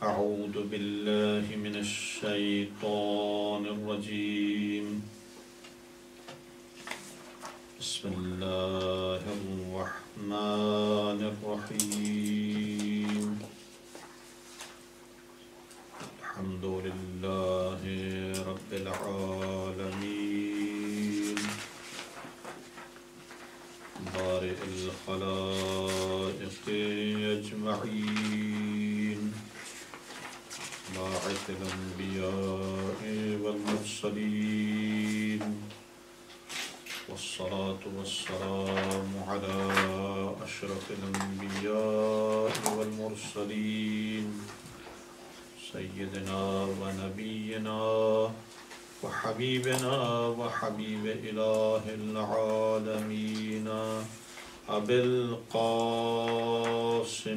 أعوذ بالله من الشيطان الرجيم بسم الله الرحمن الرحيم الحمد لله رب العالمين بارئ الخلائق أجمعين باعث الأنبياء والمرسلين والصلاة والسلام على أشرف الأنبياء والمرسلين سيدنا ونبينا وحبيبنا وحبيب إله العالمين أبي القاسم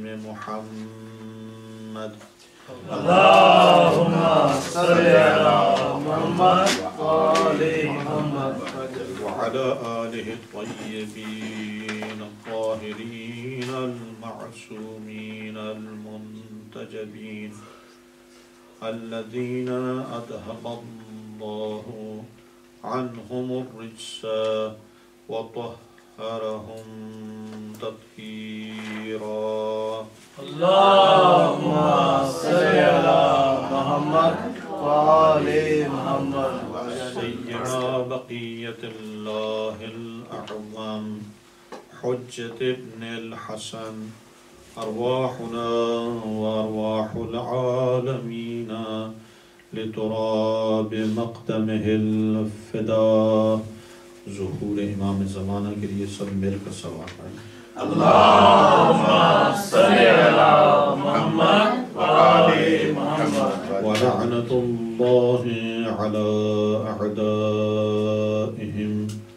محمد اللهم صل على محمد وآل محمد وعلى آله الطيبين الطاهرين المعصومين المنتجبين الذين أذهب الله عنهم الرجس وطهرهم تطهيرا اللهم صل على محمد وآل محمد سيدنا بقية الله الأعظم حجة ابن الحسن أرواحنا وأرواح العالمين لتراب مقدمه الفداء ظہور امام زمانہ کے لیے سب مل کر صلوات پڑھیں اللهم صل على محمد وآل محمد ولعنة الله على أعدائهم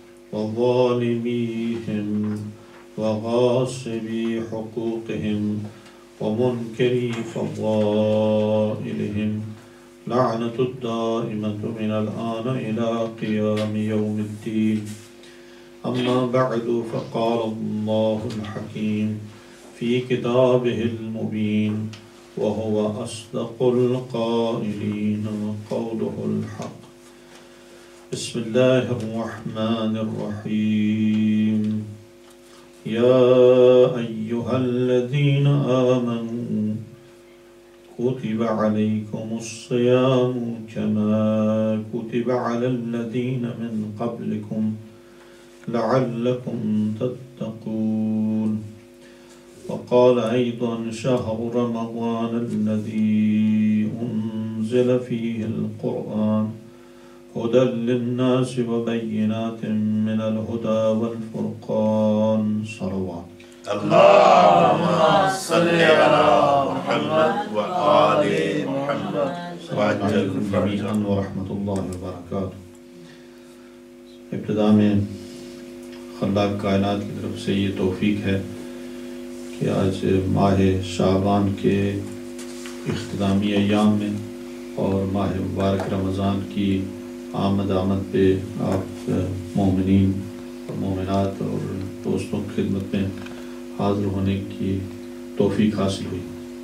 وظالميهم وغاصبي حقوقهم ومنكري فضائلهم لعنة الدائمة من الآن إلى قيام يوم الدين أما بعد فقال الله الحكيم في كتابه المبين وهو أصدق القائلين قوله الحق بسم الله الرحمن الرحيم يا أيها الذين آمنوا كتب عليكم الصيام كما كتب على الذين من قبلكم لعلكم تتقون وقال أيضا شهر رمضان الذي أنزل فيه القرآن هدى للناس وبينات من الهدى والفرقان صلوات اللهم صل على محمد وآل محمد وعجلكم جميعا ورحمة الله وبركاته ابتدا میں خلاق کائنات کی طرف سے یہ توفیق ہے کہ آج ماہ شعبان کے اختتامی ایام میں اور ماہ مبارک رمضان کی آمد پہ آپ مومنین اور مومنات اور دوستوں کی خدمت میں حاضر ہونے کی توفیق حاصل ہوئی۔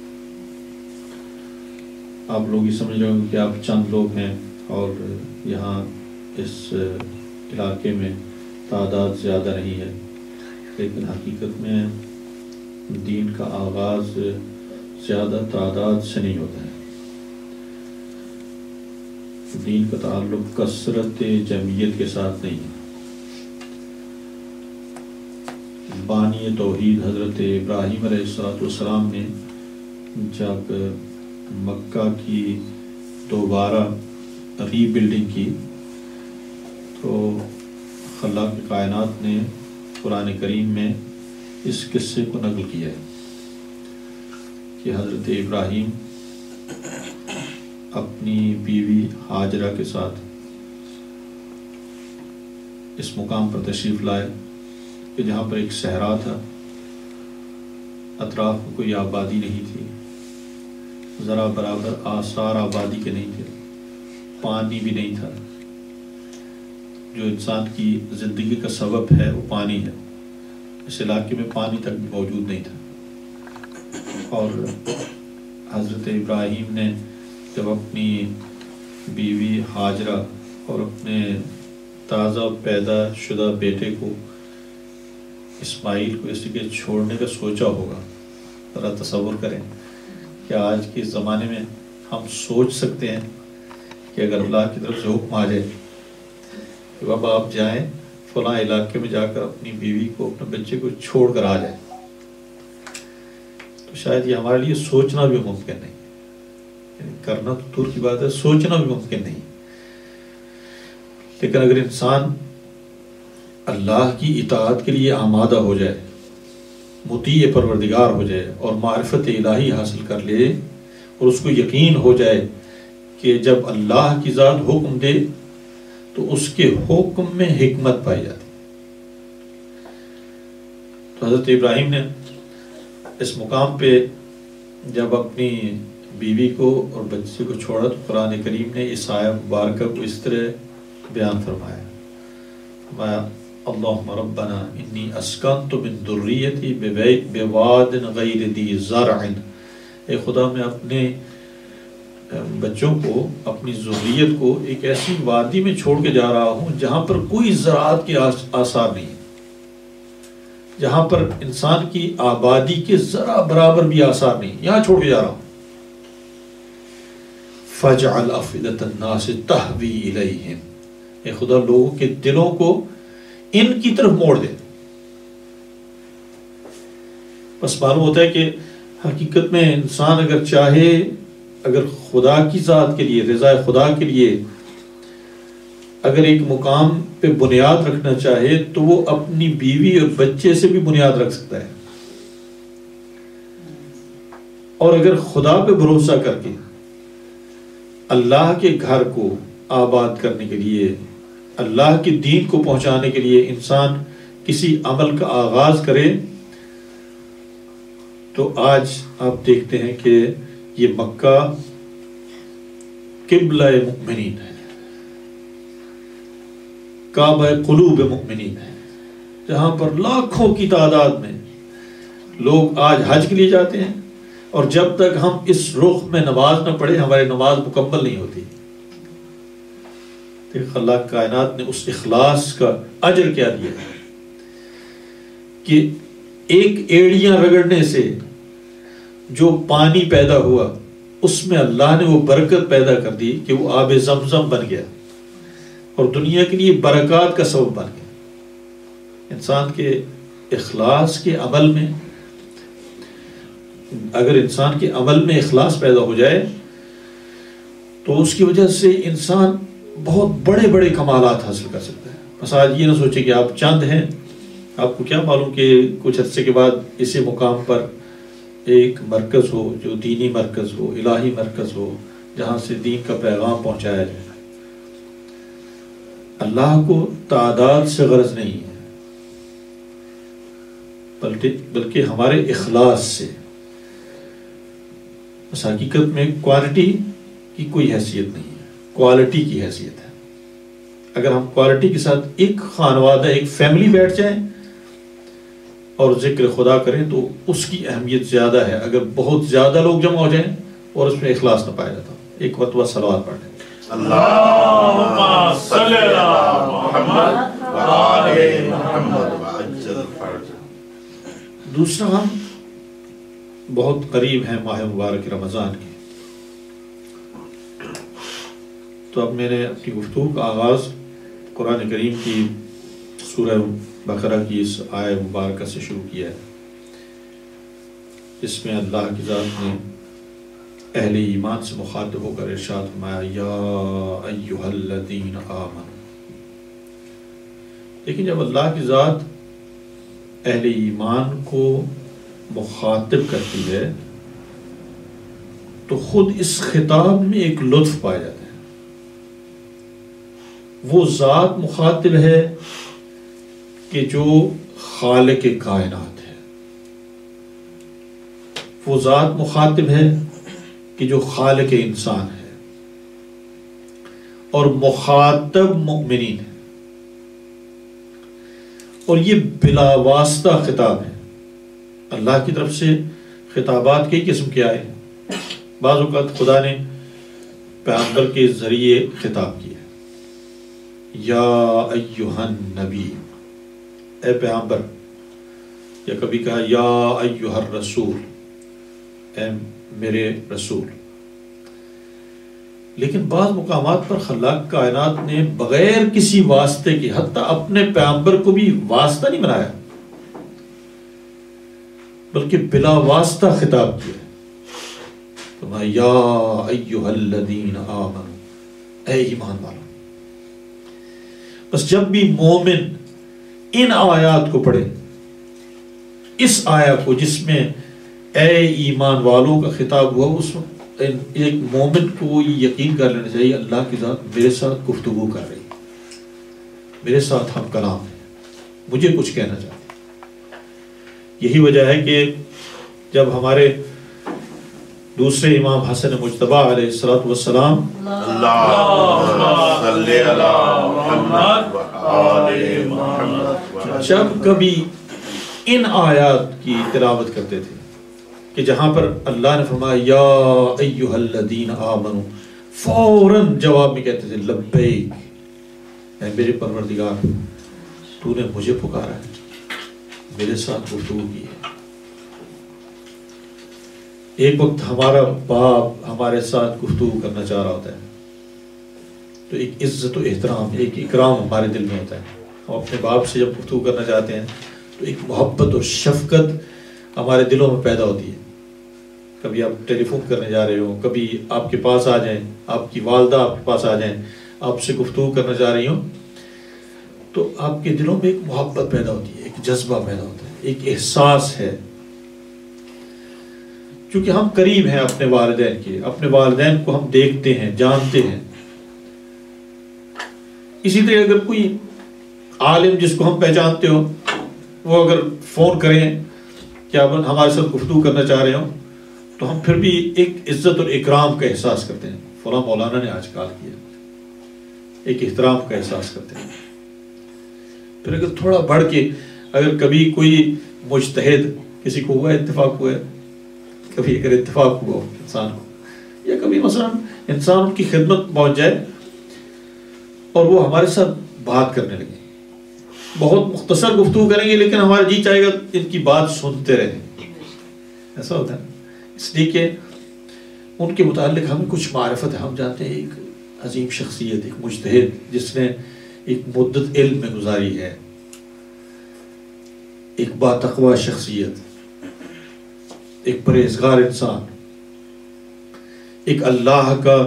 آپ لوگ یہ سمجھ رہے ہوں کہ آپ چند لوگ ہیں اور یہاں اس علاقے میں تعداد زیادہ نہیں ہے، لیکن حقیقت میں دین کا آغاز زیادہ تعداد سے نہیں ہوتا ہے۔ دین کا تعلق کثرت جمعیت کے ساتھ نہیں ہے۔ بانی توحید حضرت ابراہیم علیہ السلام نے جب مکہ کی دوبارہ ری بلڈنگ کی تو خلاق کائنات نے قرآن کریم میں اس قصے کو نقل کیا ہے کہ حضرت ابراہیم اپنی بیوی ہاجرہ کے ساتھ اس مقام پر تشریف لائے کہ جہاں پر ایک صحرا تھا، اطراف میں کوئی آبادی نہیں تھی، ذرا برابر آثار آبادی کے نہیں تھے، پانی بھی نہیں تھا۔ جو انسان کی زندگی کا سبب ہے وہ پانی ہے، اس علاقے میں پانی تک بھی موجود نہیں تھا، اور حضرت ابراہیم نے جب اپنی بیوی ہاجرہ اور اپنے تازہ پیدا شدہ بیٹے کو اسماعیل کو اس لیے چھوڑنے کا سوچا ہوگا، ذرا تصور کریں کہ آج کے زمانے میں ہم سوچ سکتے ہیں کہ اگر اللہ کی طرف سے حکم آ جائے کہ اب آپ جائیں فلاں علاقے میں جا کر اپنی بیوی کو اپنے بچے کو چھوڑ کر آ جائیں، تو شاید یہ ہمارے لیے سوچنا بھی ممکن نہیں، یعنی کرنا تو دور کی بات ہے، سوچنا بھی ممکن نہیں۔ لیکن اگر انسان اللہ کی اطاعت کے لیے آمادہ ہو جائے، مطیع پروردگار ہو جائے اور معرفت الہی حاصل کر لے، اور اس کو یقین ہو جائے کہ جب اللہ کی ذات حکم دے تو اس کے حکم میں حکمت پائی جاتی۔ تو حضرت ابراہیم نے اس مقام پہ جب اپنی بیوی کو اور بچے کو چھوڑا تو قرآن کریم نے اس آیہ مبارکہ کو اس طرح بیان فرمایا، اللہم ربنا انی اسکنت من ذریتی بواد غیر ذی زرع، اے خدا میں اپنے بچوں کو، اپنی ذریت کو ایک ایسی وادی میں چھوڑ کے جا رہا ہوں جہاں پر کوئی زراعت کے آثار نہیں، جہاں پر انسان کی آبادی کے ذرا برابر بھی آثار نہیں، یہاں چھوڑ کے جا رہا ہوں۔ فَجْعَلْ أَفْئِدَةَ النَّاسِ تَهْوِي إِلَيْهِمْ، اے خدا لوگوں کے دلوں کو ان کی طرف موڑ دے۔ بس معلوم ہوتا ہے کہ حقیقت میں انسان اگر چاہے، اگر خدا کی ذات کے لیے، رضا خدا کے لیے اگر ایک مقام پہ بنیاد رکھنا چاہے تو وہ اپنی بیوی اور بچے سے بھی بنیاد رکھ سکتا ہے، اور اگر خدا پہ بھروسہ کر کے اللہ کے گھر کو آباد کرنے کے لیے، اللہ کے دین کو پہنچانے کے لیے انسان کسی عمل کا آغاز کرے، تو آج آپ دیکھتے ہیں کہ یہ مکہ قبلہ مؤمنین ہے، کعبہ قلوب مؤمنین ہے، جہاں پر لاکھوں کی تعداد میں لوگ آج حج کے لیے جاتے ہیں، اور جب تک ہم اس رخ میں نماز نہ پڑھیں ہماری نماز مکمل نہیں ہوتی۔ اللہ کائنات نے اس اخلاص کا اجر کیا دیا ہے کہ ایک ایڑیاں رگڑنے سے جو پانی پیدا ہوا اس میں اللہ نے وہ برکت پیدا کر دی کہ وہ آب زمزم بن گیا اور دنیا کے لیے برکات کا سبب بن گیا۔ انسان کے اخلاص کے عمل میں، اگر انسان کے عمل میں اخلاص پیدا ہو جائے تو اس کی وجہ سے انسان بہت بڑے بڑے کمالات حاصل کر سکتا ہے۔ بس آج یہ نہ سوچے کہ آپ چند ہیں، آپ کو کیا معلوم کہ کچھ عرصے کے بعد اسی مقام پر ایک مرکز ہو جو دینی مرکز ہو، الہی مرکز ہو، جہاں سے دین کا پیغام پہنچایا جائے۔ اللہ کو تعداد سے غرض نہیں ہے، بلکہ ہمارے اخلاص سے۔ بس حقیقت میں کوانٹٹی کی کوئی حیثیت نہیں ہے، کوالٹی کی حیثیت ہے۔ اگر ہم کوالٹی کے ساتھ ایک خانوادہ، ایک فیملی بیٹھ جائیں اور ذکر خدا کریں تو اس کی اہمیت زیادہ ہے اگر بہت زیادہ لوگ جمع ہو جائیں اور اس میں اخلاص نہ پایا جاتا۔ ایک مرتبہ صلوات پڑھ لیں۔ اللہم صلی علی محمد وآل محمد وعجل فرجہ۔ دوسرا، ہم بہت قریب ہیں ماہ مبارک رمضان کے، تو اب میں نے اپنی گفتگو کا آغاز قرآن کریم کی سورہ بقرہ کی اس آیہ مبارکہ سے شروع کیا ہے، جس میں اللہ کی ذات نے اہل ایمان سے مخاطب ہو کر ارشاد فرمایا، یا ایھا الذین آمنوا۔ لیکن جب اللہ کی ذات اہل ایمان کو مخاطب کرتی ہے تو خود اس خطاب میں ایک لطف پایا جاتا ہے۔ وہ ذات مخاطب ہے کہ جو خالق کائنات ہے، وہ ذات مخاطب ہے کہ جو خالق انسان ہے، اور مخاطب مؤمنین ہے، اور یہ بلا واسطہ خطاب ہے۔ اللہ کی طرف سے خطابات کئی قسم کے آئے ہیں، بعض اوقات خدا نے پیغمبر کے ذریعے خطاب کیا، یا ایہا النبی، اے پیغمبر، یا کبھی کہا یا ایہا الرسول، اے میرے رسول. لیکن بعض مقامات پر خلاق کائنات نے بغیر کسی واسطے کے، حتیٰ اپنے پیغمبر کو بھی واسطہ نہیں بنایا، بلکہ بلا واسطہ خطاب کیا. فرمایا یا ایھا الذین آمنوا، اے ایمان والو. بس جب بھی مومن ان آیات کو پڑھے، اس آیا کو جس میں اے ایمان والوں کا خطاب ہوا، اس وقت ایک مومن کو یہ یقین کر لینا چاہیے اللہ کی ذات میرے ساتھ گفتگو کر رہی، میرے ساتھ ہم کلام ہے، مجھے کچھ کہنا چاہتے. یہی وجہ ہے کہ جب ہمارے دوسرے امام حسن مجتبیٰ علیہ السلام جب کبھی ان آیات کی تلاوت کرتے تھے کہ جہاں پر اللہ نے فرمایا یا ایھا الذین آمنوا، فوراً جواب میں کہتے تھے لبیک، اے میرے پروردگار، تو نے مجھے پکارا ہے، میرے ساتھ گفتگو کی ہے. ایک وقت ہمارا باپ ہمارے ساتھ گفتگو کرنا چاہ رہا ہوتا ہے تو ایک عزت و احترام، ایک اکرام ہمارے دل میں ہوتا ہے. ہم اپنے باپ سے جب گفتگو کرنا چاہتے ہیں تو ایک محبت اور شفقت ہمارے دلوں میں پیدا ہوتی ہے. کبھی آپ ٹیلی فون کرنے جا رہے ہو، کبھی آپ کے پاس آ جائیں، آپ کی والدہ آپ کے پاس آ جائیں، آپ سے گفتگو کرنا چاہ رہی ہوں، تو آپ کے دلوں میں ایک محبت پیدا ہوتی ہے، ایک جذبہ پیدا ہوتا ہے، ایک احساس ہے. کیونکہ ہم قریب ہیں اپنے والدین کے، اپنے والدین کو ہم دیکھتے ہیں، جانتے ہیں. اسی طرح اگر کوئی عالم جس کو ہم پہچانتے ہو، وہ اگر فون کریں کہ آپ ہمارے ساتھ گفتگو کرنا چاہ رہے ہوں، تو ہم پھر بھی ایک عزت اور اکرام کا احساس کرتے ہیں. فلاں مولانا نے آج کال کیا، ایک احترام کا احساس کرتے ہیں. پھر اگر تھوڑا بڑھ کے اگر کبھی کوئی مجتہد، کسی کو ہوا اتفاق ہوا ہے، کبھی اگر اتفاق ہوا انسان کو، یا کبھی مثلا انسان ان کی خدمت پہنچ جائے اور وہ ہمارے ساتھ بات کرنے لگے، بہت مختصر گفتگو کریں گے لیکن ہمارا جی چاہے گا ان کی بات سنتے رہیں. ایسا ہوتا ہے اس لیے کہ ان کے متعلق ہمیں کچھ معرفت ہے. ہم جانتے ہیں ایک عظیم شخصیت، ایک مجتہد جس نے ایک مدت علم میں گزاری ہے، ایک باتقوی شخصیت، ایک پرہیزگار انسان، ایک اللہ کا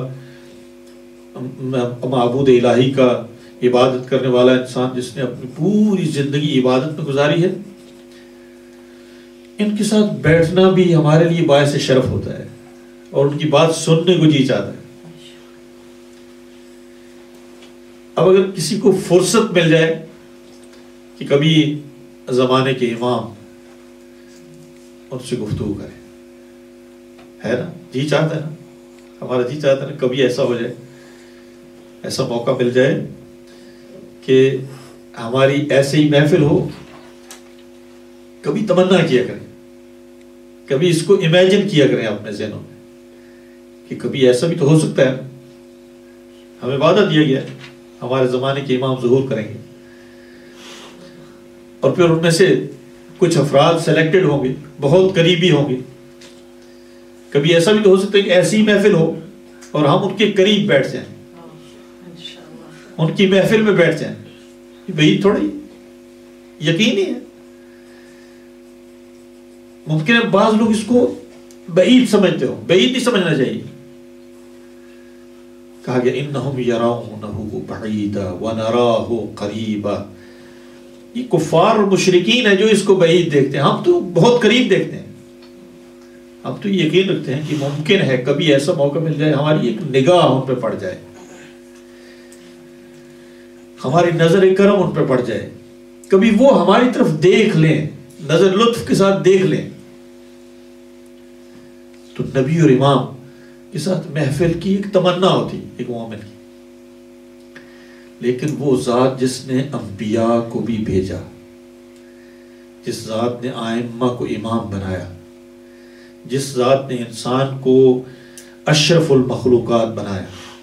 معبود الہی کا عبادت کرنے والا انسان جس نے اپنی پوری زندگی عبادت میں گزاری ہے. ان کے ساتھ بیٹھنا بھی ہمارے لیے باعث شرف ہوتا ہے اور ان کی بات سننے کو جی چاہتا ہے. اب اگر کسی کو فرصت مل جائے کہ کبھی زمانے کے امام ان سے گفتگو کرے، ہے نا، جی چاہتا ہے نا، ہمارا جی چاہتا ہے نا کبھی ایسا ہو جائے، ایسا موقع مل جائے کہ ہماری ایسے ہی محفل ہو. کبھی تمنا کیا کریں، کبھی اس کو امیجن کیا کریں اپنے ذہنوں میں کہ کبھی ایسا بھی تو ہو سکتا ہے. ہمیں وعدہ دیا گیا ہے ہمارے زمانے کے امام ظہور کریں گے اور پھر ان میں سے کچھ افراد سلیکٹڈ ہوں گے، بہت قریبی ہوں گے. کبھی ایسا بھی تو ہو سکتا ہے کہ ایسی محفل ہو اور ہم ان کے قریب بیٹھ جائیں، ان کی محفل میں بیٹھ جائیں. بھئی تھوڑا یقینی ہے. ممکن ہے بعض لوگ اس کو بعید سمجھتے ہو، بعید نہیں سمجھنا چاہیے. کہا گیا انہم یرونہ بعیدا ونراہ قریبا. یہ کفار اور مشرکین ہیں جو اس کو بعید دیکھتے ہیں، ہم تو بہت قریب دیکھتے ہیں. ہم تو یقین رکھتے ہیں کہ ممکن ہے کبھی ایسا موقع مل جائے، ہماری ایک نگاہ ان پہ پڑ جائے، ہماری نظر کرم ان پہ پڑ جائے، کبھی وہ ہماری طرف دیکھ لیں، نظر لطف کے ساتھ دیکھ لیں. تو نبی اور امام کے ساتھ محفل کی ایک تمنا ہوتی ایک مومن کی. لیکن وہ ذات جس نے انبیاء کو بھی بھیجا، جس ذات نے ائمہ کو امام بنایا، جس ذات نے انسان کو اشرف المخلوقات بنایا،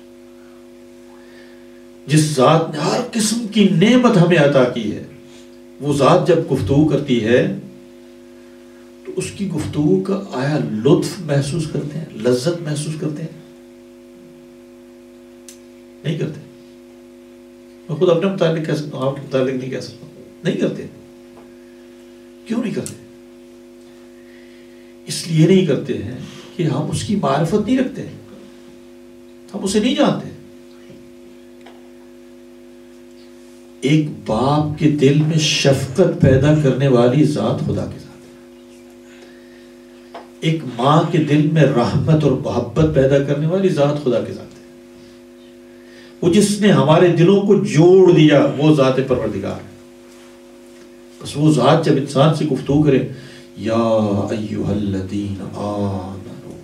جس ذات نے ہر قسم کی نعمت ہمیں عطا کی ہے، وہ ذات جب گفتگو کرتی ہے تو اس کی گفتگو کا آیا لطف محسوس کرتے ہیں، لذت محسوس کرتے ہیں؟ نہیں کرتے۔ میں خود اپنے متعلق کہہ سکتا ہوں، آپ کے متعلق نہیں کہہ سکتا، نہیں کرتے۔ کیوں نہیں کرتے؟ اس لیے نہیں کرتے ہیں کہ ہم اس کی معرفت نہیں رکھتے، ہم اسے نہیں جانتے۔ ایک باپ کے دل میں شفقت پیدا کرنے والی ذات خدا کے ذات ہے، ایک ماں کے دل میں رحمت اور محبت پیدا کرنے والی ذات خدا کے ذات ہے، وہ جس نے ہمارے دلوں کو جوڑ دیا وہ ذات پروردگار ہے۔ بس وہ ذات جب انسان سے گفتگو کرے، یا ایھا الذین آمنوا،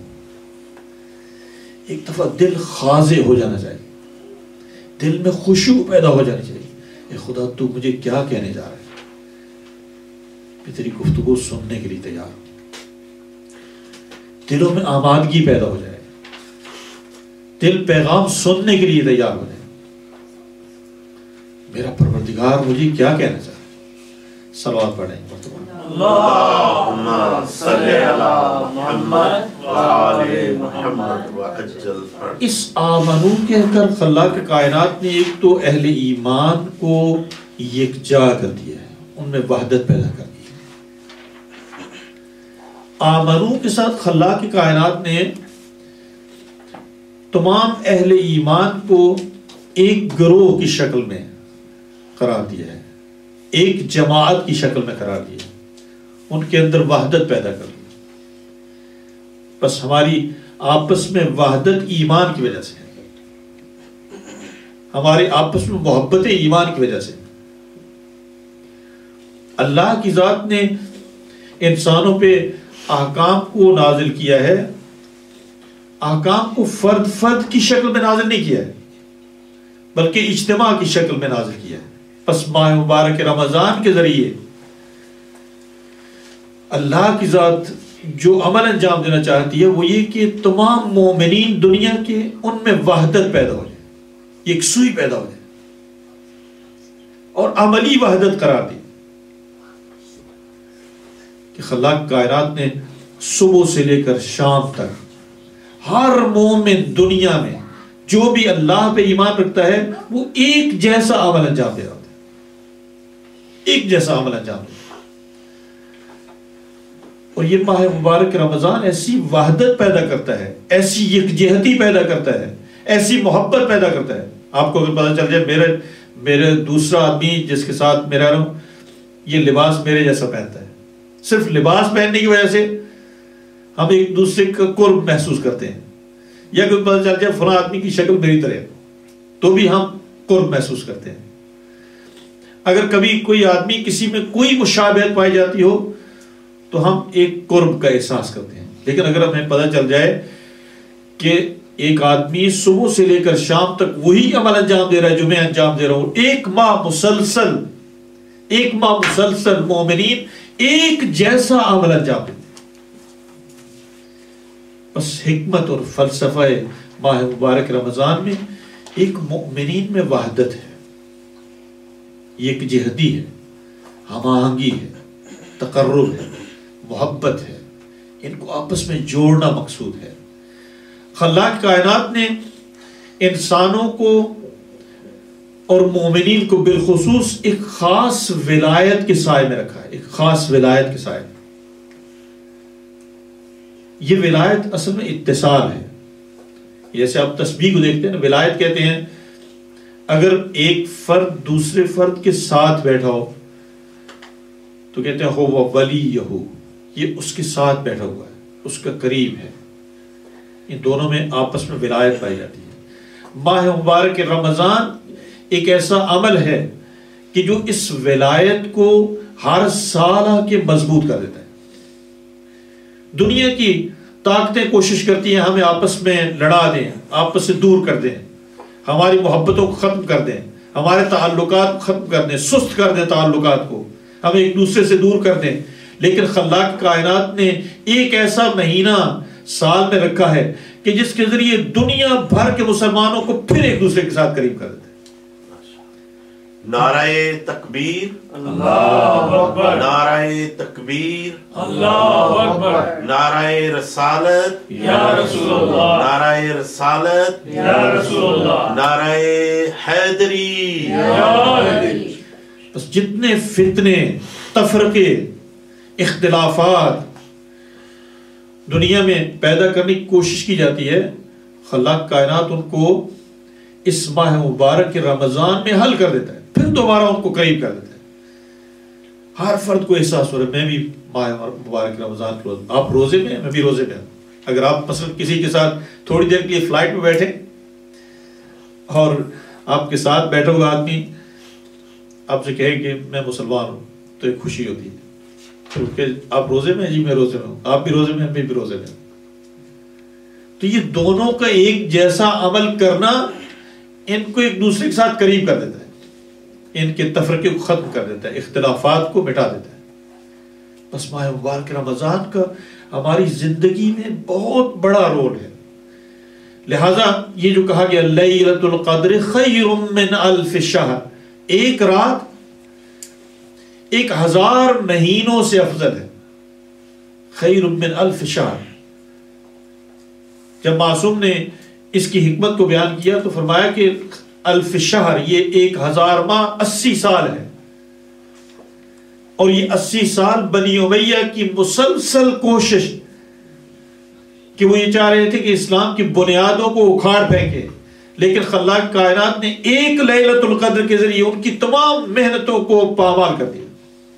ایک دفعہ دل خاضع ہو جانا چاہیے، دل میں خشوع پیدا ہو جانی چاہیے، اے خدا تو مجھے کیا کہنے جا رہا ہے، میں تیری گفتگو سننے کے لیے تیار ہوں۔ دلوں میں آمادگی پیدا ہو جائے، دل پیغام سننے کے لیے تیار ہو جائے، میرا پروردگار مجھے کیا کہنا چاہ رہا ہے۔ صلوات پڑھیں مرتبہ اللہم صلی علی محمد وآل محمد وعجل فرج۔ اس آمنو کہہ کر خلاق کائنات نے ایک تو اہل ایمان کو یکجا کر دیا ہے، ان میں وحدت پیدا کر دی ہے۔ آمنو کے ساتھ خلاق کائنات نے تمام اہل ایمان کو ایک گروہ کی شکل میں قرار دیا ہے، ایک جماعت کی شکل میں قرار دیا، ان کے اندر وحدت پیدا کر دی۔ بس ہماری آپس میں وحدت ایمان کی وجہ سے ہے، ہماری آپس میں محبت ایمان کی وجہ سے۔ اللہ کی ذات نے انسانوں پہ احکام کو نازل کیا ہے، احکام کو فرد فرد کی شکل میں نازل نہیں کیا ہے بلکہ اجتماع کی شکل میں نازل کیا ہے۔ پس ماہ مبارک رمضان کے ذریعے اللہ کی ذات جو عمل انجام دینا چاہتی ہے وہ یہ کہ تمام مومنین دنیا کے ان میں وحدت پیدا ہو جائے، یکسوئی پیدا ہو جائے اور عملی وحدت قرار دی کہ خلاق کائنات نے صبح سے لے کر شام تک ہر مومن دنیا میں جو بھی اللہ پہ ایمان رکھتا ہے وہ ایک جیسا عمل انجام دے رہا ہوتا ہے، ایک جیسا عمل انجام دے رہا ہے۔ اور یہ ماہ مبارک رمضان ایسی وحدت پیدا کرتا ہے، ایسی یکجہتی پیدا کرتا ہے، ایسی محبت پیدا کرتا ہے۔ آپ کو اگر پتہ چل جائے میرے دوسرا آدمی جس کے ساتھ میں رہ رہا ہوں یہ لباس میرے جیسا پہنتا ہے، صرف لباس پہننے کی وجہ سے ہم ایک دوسرے کا قرب محسوس کرتے ہیں، یا کوئی پتہ چل جائے فلاں آدمی کی شکل میری طرح تو بھی ہم قرب محسوس کرتے ہیں۔ اگر کبھی کوئی آدمی کسی میں کوئی مشابہت پائی جاتی ہو تو ہم ایک قرب کا احساس کرتے ہیں، لیکن اگر ہمیں پتہ چل جائے کہ ایک آدمی صبح سے لے کر شام تک وہی عمل انجام دے رہا ہے جو میں انجام دے رہا ہوں، ایک ماہ مسلسل مومنین ایک جیسا عمل انجام دیتے ہیں۔ بس حکمت اور فلسفہ ماہ مبارک رمضان میں ایک مومنین میں وحدت ہے، یکجہتی ہے، ہم آہنگی ہے، تقرب ہے، محبت ہے، ان کو آپس میں جوڑنا مقصود ہے۔ خلاق کائنات نے انسانوں کو اور مومنین کو بالخصوص ایک خاص ولایت کے سائے میں رکھا ہے، ایک خاص ولایت کے سائے میں۔ یہ ولایت اصل میں اتصال ہے، جیسے آپ تسبیح کو دیکھتے ہیں نا، ولایت کہتے ہیں اگر ایک فرد دوسرے فرد کے ساتھ بیٹھا ہو تو کہتے ہیں ہو ولیہ، یہ اس کے ساتھ بیٹھا ہوا ہے، اس کا قریب ہے، ان دونوں میں آپس میں ولایت پائی جاتی ہے۔ ماہ مبارک رمضان ایک ایسا عمل ہے کہ جو اس ولایت کو ہر سال آ کے مضبوط کر دیتا ہے۔ دنیا کی طاقتیں کوشش کرتی ہیں ہمیں آپس میں لڑا دیں، آپس سے دور کر دیں، ہماری محبتوں کو ختم کر دیں، ہمارے تعلقات کو ختم کر دیں، سست کر دیں تعلقات کو، ہمیں ایک دوسرے سے دور کر دیں۔ لیکن خلاق کائنات نے ایک ایسا مہینہ سال میں رکھا ہے کہ جس کے ذریعے دنیا بھر کے مسلمانوں کو پھر ایک دوسرے کے ساتھ قریب کر دیتے ہیں۔ نعرہ تکبیر، اللہ اکبر، نعرہ تکبیر، اللہ اکبر، نعرہ رسالت یا رسول اللہ، نعرہ رسالت یا رسول اللہ، نعرہ حیدری۔ یا علی۔ بس جتنے فتنے، تفرقے، اختلافات دنیا میں پیدا کرنے کی کوشش کی جاتی ہے، خلاق کائنات ان کو اس ماہ مبارک کے رمضان میں حل کر دیتا ہے، پھر دوبارہ ان کو قریب کر دیتا ہے۔ ہر فرد کو احساس ہو رہا ہے میں بھی ماہ مبارک رمضان کے روز، آپ روزے میں ہیں، میں بھی روزے میں ہوں۔ اگر آپ مثلا کسی کے ساتھ تھوڑی دیر کے لیے فلائٹ میں بیٹھے اور آپ کے ساتھ بیٹھا ہوا آدمی آپ سے کہے کہ میں مسلمان ہوں تو ایک خوشی ہوتی ہے، کیونکہ آپ روزے میں ہیں، جی میں روزے میں ہوں، آپ بھی روزے میں ہیں، میں بھی روزے میں ہوں۔ تو یہ دونوں کا ایک جیسا عمل کرنا ان کو ایک دوسرے کے ساتھ قریب کر دیتا ہے، ان کے تفرقے کو ختم کر دیتا ہے، اختلافات کو مٹا دیتا ہے۔ بس ماہ مبارک رمضان کا ہماری زندگی میں بہت بڑا رول ہے، لہٰذا یہ جو کہا گیا لیلۃ القدر خیر من الف شہر، ایک رات 1000 مہینوں سے افضل ہے، خیر من الف شہر۔ جب معصوم نے اس کی حکمت کو بیان کیا تو فرمایا کہ الف شہر یہ 1000 ماہ 80 سال ہے، اور یہ 80 سال بنی امیہ کی مسلسل کوشش کہ وہ یہ چاہ رہے تھے کہ اسلام کی بنیادوں کو اکھاڑ پھینکے، لیکن خلاق کائنات نے ایک لیلۃ القدر کے ذریعے ان کی تمام محنتوں کو پامال کر دیا،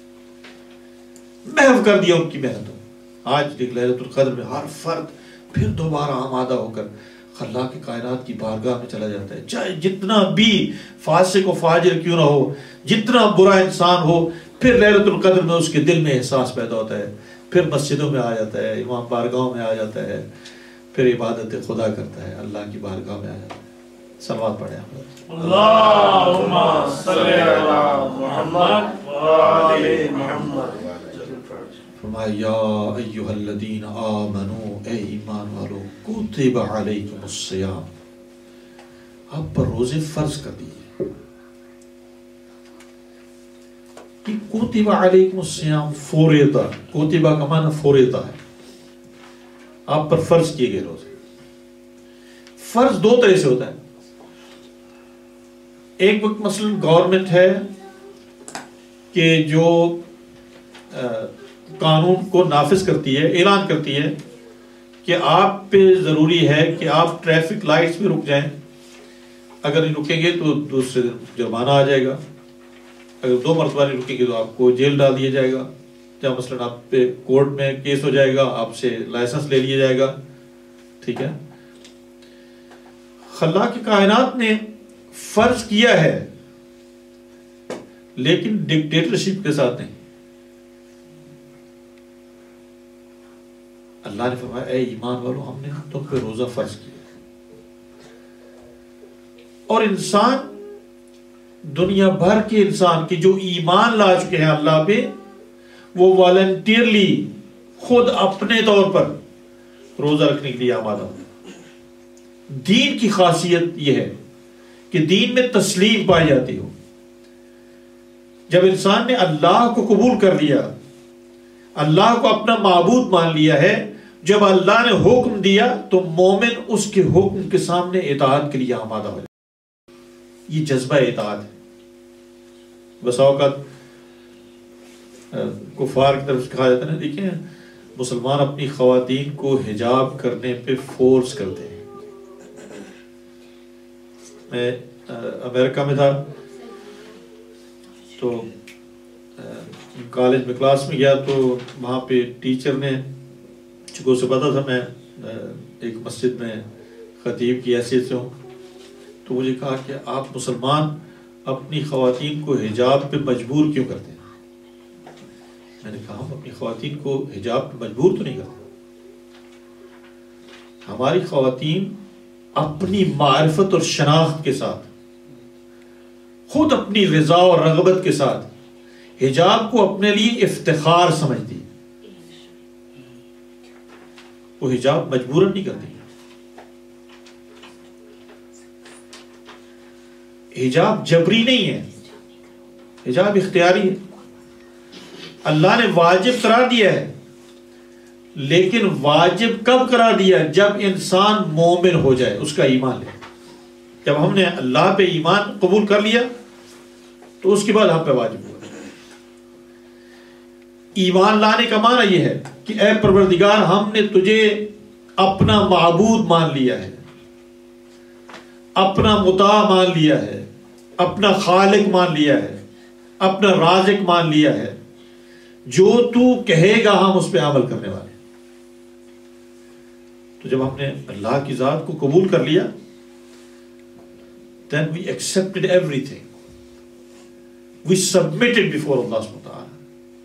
محو کر دیا ان کی محنتوں۔ آج لیلۃ القدر میں ہر فرد پھر دوبارہ آمادہ ہو کر خلاق کائنات کی بارگاہ میں چلا جاتا ہے، چاہے جتنا بھی فاسق و فاجر کیوں نہ ہو، جتنا برا انسان ہو، پھر لیلۃ القدر میں اس کے دل میں احساس پیدا ہوتا ہے، پھر مسجدوں میں آ جاتا ہے، امام بارگاہوں میں آ جاتا ہے، پھر عبادت خدا کرتا ہے، اللہ کی بارگاہ میں آ جاتا ہے۔ صلوات پڑھیں آپ۔ اللہم صلی علی محمد وآل محمد۔ فرمایا یا ایہا الذین آمنوا، اے ایمان والو، کتب علیکم الصیام، آپ پر روزے فرض کر دیے۔ کہ کتب علیکم الصیام فوریتا، کتبہ کا معنی فوریتا ہے، آپ پر فرض کیے گئے روزے۔ فرض دو طرح سے ہوتا ہے، ایک وقت مثلا گورنمنٹ ہے کہ جو قانون کو نافذ کرتی ہے، اعلان کرتی ہے کہ آپ پہ ضروری ہے کہ آپ ٹریفک لائٹس پہ رک جائیں، اگر نہیں رکیں گے تو دوسرے دن جرمانہ آ جائے گا، اگر 2 مرتبہ نہیں رکیں گے تو آپ کو جیل ڈال دیا جائے گا، یا مثلا آپ پہ کورٹ میں کیس ہو جائے گا، آپ سے لائسنس لے لیا جائے گا، ٹھیک ہے۔ خلاق کائنات نے فرض کیا ہے لیکن ڈکٹیٹرشپ کے ساتھ نہیں۔ اللہ نے فرمایا اے ایمان والو، ہم نے تم پہ روزہ فرض کیا، اور انسان، دنیا بھر کے انسان کی جو ایمان لا چکے ہیں اللہ پہ، وہ والنٹیئرلی خود اپنے طور پر روزہ رکھنے کے لیے آمادہ ہو۔ دین کی خاصیت یہ ہے کہ دین میں تسلیم پائی جاتی ہو۔ جب انسان نے اللہ کو قبول کر لیا، اللہ کو اپنا معبود مان لیا ہے، جب اللہ نے حکم دیا تو مومن اس کے حکم کے سامنے اطاعت کے لیے آمادہ ہو جائے۔ یہ جذبہ اطاعت ہے۔ بسا اوقات کفار کی طرف سے کہا جاتا ہے نا، دیکھیں مسلمان اپنی خواتین کو حجاب کرنے پہ فورس کرتے ہیں۔ میں امریکہ میں تھا تو کالج میں کلاس میں گیا تو وہاں پہ ٹیچر نے، چونکہ اسے پتا تھا میں ایک مسجد میں خطیب کی حیثیت سے ہوں، تو مجھے کہا کہ آپ مسلمان اپنی خواتین کو حجاب پہ مجبور کیوں کرتے ہیں؟ میں نے کہا ہم اپنی خواتین کو حجاب پہ مجبور تو نہیں کرتے، ہماری خواتین اپنی معرفت اور شناخت کے ساتھ، خود اپنی رضا اور رغبت کے ساتھ حجاب کو اپنے لیے افتخار سمجھتی، وہ حجاب مجبوراً نہیں کرتی۔ حجاب جبری نہیں ہے، حجاب اختیاری ہے. اللہ نے واجب قرار دیا ہے، لیکن واجب کب قرار دیا؟ جب انسان مومن ہو جائے، اس کا ایمان لے. جب ہم نے اللہ پہ ایمان قبول کر لیا تو اس کے بعد ہم پہ واجب ہوا. ایمان لانے کا معنی یہ ہے کہ اے پروردگار، ہم نے تجھے اپنا معبود مان لیا ہے، اپنا مطاع مان لیا ہے، اپنا خالق مان لیا ہے، اپنا رازق مان لیا ہے. جو تو کہے گا ہم اس پہ عمل کرنے والے. تو جب ہم نے اللہ کی ذات کو قبول کر لیا then we accepted everything. We submitted before Allah subhanahu wa ta'ala.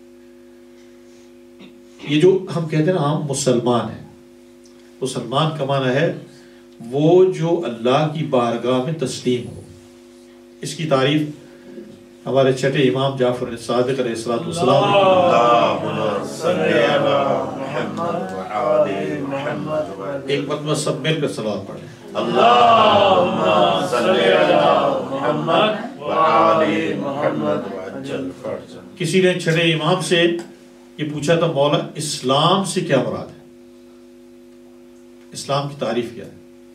یہ جو ہم کہتے ہیں نا ہم مسلمان ہیں، مسلمان کا معنی ہے وہ جو اللہ کی بارگاہ میں تسلیم ہو. اس کی تعریف ہمارے چھٹے امام جعفر صادق علیہ الصلوۃ والسلام اللہم صلی علی محمد وعلی محمد. ایک مرتبہ سب مل کر صلوات پڑھیں. اللہم صلی علی محمد وعلی محمد وعجل فرجہ. کسی نے چھٹے امام سے یہ پوچھا تھا مولا اسلام سے کیا مراد ہے، اسلام کی تعریف کیا ہے؟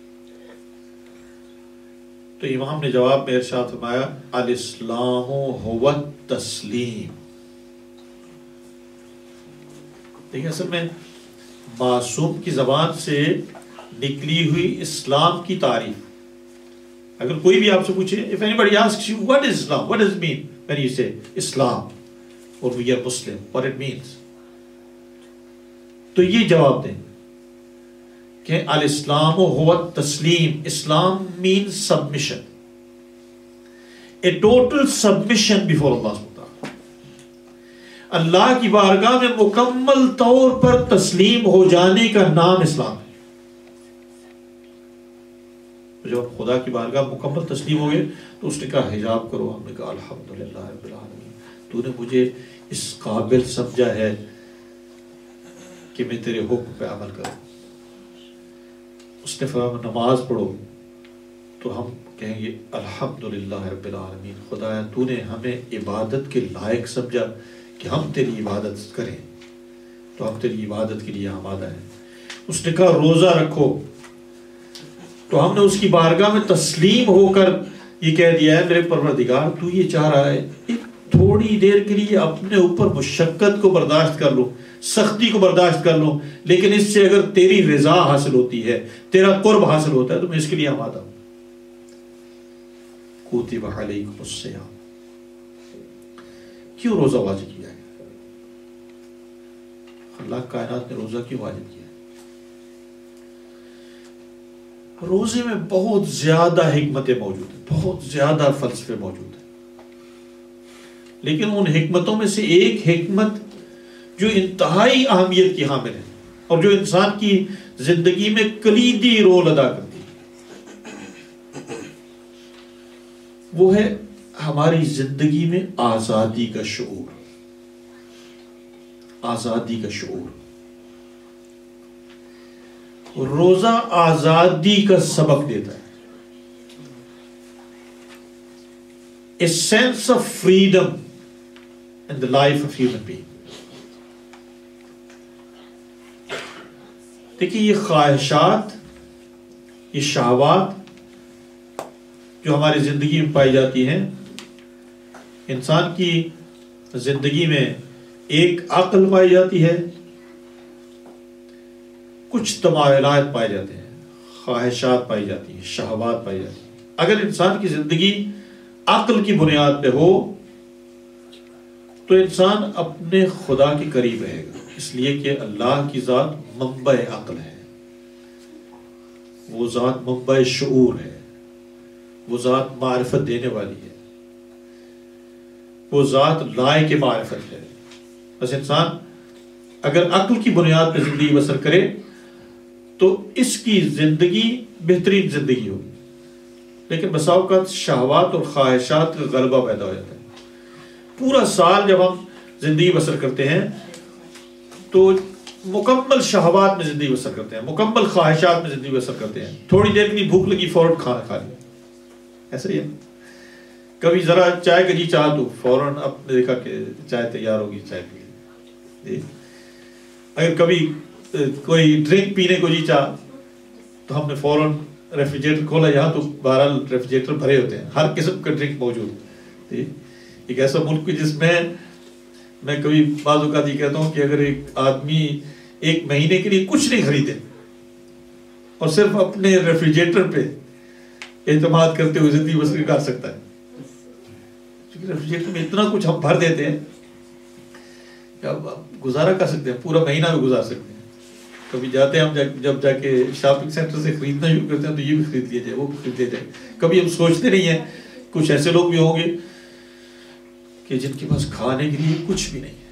تو امام نے جواب میں ارشاد فرمایا الاسلام هو التسلیم. دیکھیں اصل میں معصوم کی زبان سے نکلی ہوئی اسلام کی تعریف. اگر کوئی بھی آپ سے پوچھے if anybody asks you what is Islam, what does it mean when you say Islam or we are Muslim, what it means, تو یہ جواب دیں کہ الاسلام هو التسلیم. اسلام means submission, a total submission before Allah subhanahu wa ta'ala. اللہ کی بارگاہ میں مکمل طور پر تسلیم ہو جانے کا نام اسلام ہے. جب ہم خدا کی بارگاہ مکمل تسلیم ہو گئے تو اس نے کہا حجاب کرو. ہم نے کہا الحمدللہ رب العالمین، تو نے مجھے اس قابل سمجھا ہے کہ میں تیرے حکم پہ عمل کروں. اس نے فرمایا نماز پڑھو، تو ہم کہیں گے الحمدللہ رب العالمین، خدایا تو نے ہمیں عبادت کے لائق سمجھا کہ ہم تیری عبادت کریں، تو ہم تیری عبادت کے لیے آمادہ ہیں. اس نے کہا روزہ رکھو، تو ہم نے اس کی بارگاہ میں تسلیم ہو کر یہ کہہ دیا ہے میرے پروردگار تو یہ چاہ رہا ہے ایک تھوڑی دیر کے لیے اپنے اوپر مشقت کو برداشت کر لو، سختی کو برداشت کر لو، لیکن اس سے اگر تیری رضا حاصل ہوتی ہے، تیرا قرب حاصل ہوتا ہے تو میں اس کے لیے آمادہ ہوں. کتب علیکم الصیام، کیوں روزہ واجب کیا ہے؟ اللہ کائنات نے روزہ کیوں واجب کیا ہے؟ روزے میں بہت زیادہ حکمتیں موجود ہیں، بہت زیادہ فلسفے موجود ہیں، لیکن ان حکمتوں میں سے ایک حکمت جو انتہائی اہمیت کی حامل ہے اور جو انسان کی زندگی میں کلیدی رول ادا کرتی ہے، وہ ہے ہماری زندگی میں آزادی کا شعور. آزادی کا شعور. روزہ آزادی کا سبق دیتا ہے. A sense of freedom in the life of human being. دیکھیے یہ خواہشات، یہ شہوات جو ہماری زندگی میں پائی جاتی ہیں، انسان کی زندگی میں ایک عقل پائی جاتی ہے، کچھ تمایلات پائے جاتے ہیں، خواہشات پائی جاتی ہیں، شہوات پائی جاتی ہیں. اگر انسان کی زندگی عقل کی بنیاد پہ ہو تو انسان اپنے خدا کے قریب رہے گا، اس لیے کہ اللہ کی ذات منبع عقل ہے، وہ ذات منبع شعور ہے، وہ ذات معرفت دینے والی ہے، وہ ذات لائق معرفت ہے. بس انسان اگر عقل کی بنیاد پہ زندگی بسر کرے تو اس کی زندگی بہترین زندگی ہوگی، لیکن بسا اوقات شہوات اور خواہشات کا غلبہ پیدا ہو جاتا ہے. پورا سال جب ہم زندگی بسر کرتے ہیں تو مکمل شہوات میں زندگی بسر کرتے ہیں، مکمل خواہشات میں زندگی بسر کرتے ہیں. تھوڑی دیر کے لیے بھوک لگی فوراً کھانا کھا لیا، ایسا ہی ہے. کبھی ذرا چائے کا جی چاہ تو فوراً اب دیکھا کہ چائے تیار ہوگی، چائے پی لی۔ اگر کبھی کوئی ڈرنک پینے کو جی چاہ تو ہم نے فوراً ریفریجریٹر کھولا، یہاں تو بہرحال ریفریجریٹر بھرے ہوتے ہیں، ہر قسم کا ڈرنک موجود۔ ایک ایسا ملک جس میں کبھی بعض اوقات یہ کہتا ہوں کہ اگر ایک آدمی ایک مہینے کے لیے کچھ نہیں خریدے اور صرف اپنے ریفریجریٹر پہ اعتماد کرتے ہوئے زندگی بسر کر سکتا ہے، کیونکہ ریفریجریٹر میں اتنا کچھ ہم بھر دیتے ہیں کہ اب گزارا کر سکتے ہیں، پورا مہینہ بھی گزار سکتے ہیں۔ کبھی جاتے ہیں ہم جب جا کے شاپنگ سینٹر سے خریدنا شروع کرتے ہیں تو یہ بھی خرید لیا جائے، وہ بھی خرید لیا جائے۔ کبھی ہم سوچتے نہیں ہیں کچھ ایسے لوگ بھی ہوں گے کہ جن کے پاس کھانے کے لیے کچھ بھی نہیں ہے۔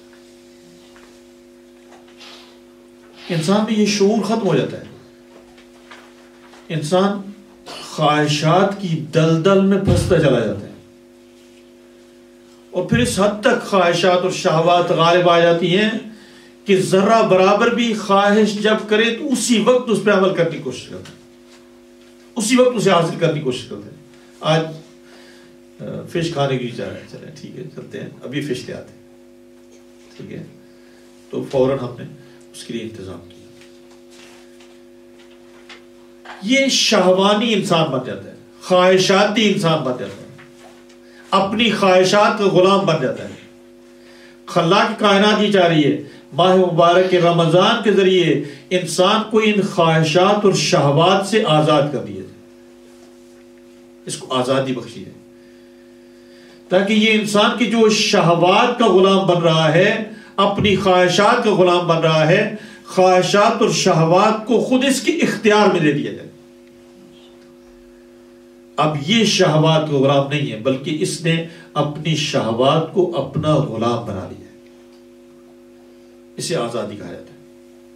انسان میں یہ شعور ختم ہو جاتا ہے، انسان خواہشات کی دلدل میں پھنستا چلا جاتا ہے، اور پھر اس حد تک خواہشات اور شہوات غالب آ جاتی ہیں کہ ذرہ برابر بھی خواہش جب کرے تو اسی وقت اس پہ عمل کرنے کی کوشش کرتا ہے، اسی وقت اسے حاصل کرنے کی کوشش کرتا ہے۔ آج فش کھانے کی جا رہا ہے، چلیں ٹھیک ہے چلتے ہیں، ابھی فش لے آتے ہیں، ٹھیک ہے، تو فوراً ہم نے اس کے لیے انتظام کیا۔ یہ شہوانی انسان بن جاتا ہے، خواہشاتی انسان بن جاتا ہے، اپنی خواہشات کا غلام بن جاتا ہے۔ خلاق کائنات یہ چاہ رہی ہے ماہ مبارک رمضان کے ذریعے انسان کو ان خواہشات اور شہوات سے آزاد کر دیا جائے، اس کو آزادی بخشی ہے، تاکہ یہ انسان کی جو شہوات کا غلام بن رہا ہے، اپنی خواہشات کا غلام بن رہا ہے، خواہشات اور شہوات کو خود اس کے اختیار میں دے دیا جائے۔ اب یہ شہوات کا غلام نہیں ہے، بلکہ اس نے اپنی شہوات کو اپنا غلام بنا لیا ہے، اسے آزادی کہا جاتا ہے۔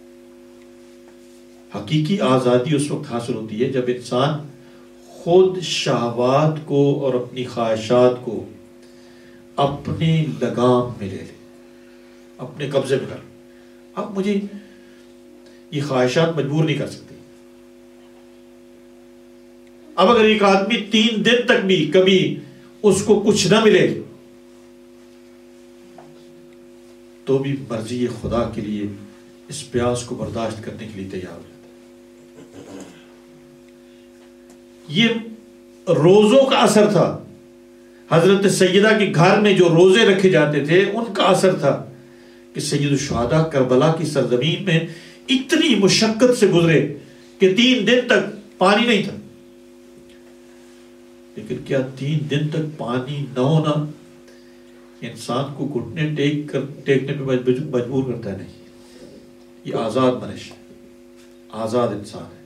حقیقی آزادی اس وقت حاصل ہوتی ہے جب انسان خود شہوات کو اور اپنی خواہشات کو اپنے لگام میں لے لے، اپنے قبضے میں کر لے۔ اب مجھے یہ خواہشات مجبور نہیں کر سکتی۔ اب اگر ایک آدمی 3 دن تک بھی کبھی اس کو کچھ نہ ملے تو بھی مرضی خدا کے لیے اس پیاس کو برداشت کرنے کے لیے تیار ہو جاتا ہے۔ یہ روزوں کا اثر تھا، حضرت سیدہ کے گھر میں جو روزے رکھے جاتے تھے ان کا اثر تھا کہ سید الشہداء کربلا کی سرزمین میں اتنی مشقت سے گزرے کہ 3 دن تک پانی نہیں تھا۔ لیکن کیا 3 دن تک پانی نہ ہونا انسان کو گھٹنے ٹیکنے پہ مجبور کرتا ہے؟ نہیں، یہ آزاد منش ہے، آزاد انسان ہے۔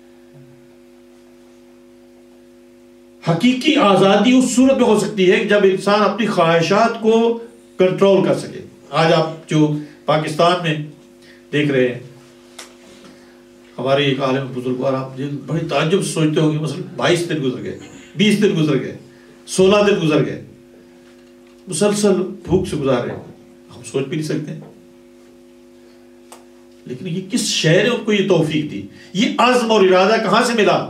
حقیقی آزادی اس صورت میں ہو سکتی ہے جب انسان اپنی خواہشات کو کنٹرول کر سکے۔ آج آپ جو پاکستان میں دیکھ رہے ہیں، ہمارے ایک عالم بزرگوار، آپ بڑی تعجب سوچتے ہو گے، مثلا 22 دن گزر گئے، 20 دن گزر گئے، 16 دن گزر گئے، مسلسل بھوک سے گزار رہے ہیں، ہم سوچ بھی نہیں سکتے۔ لیکن یہ کس شے نے ان کو یہ توفیق دی؟ یہ عزم اور ارادہ کہاں سے ملا؟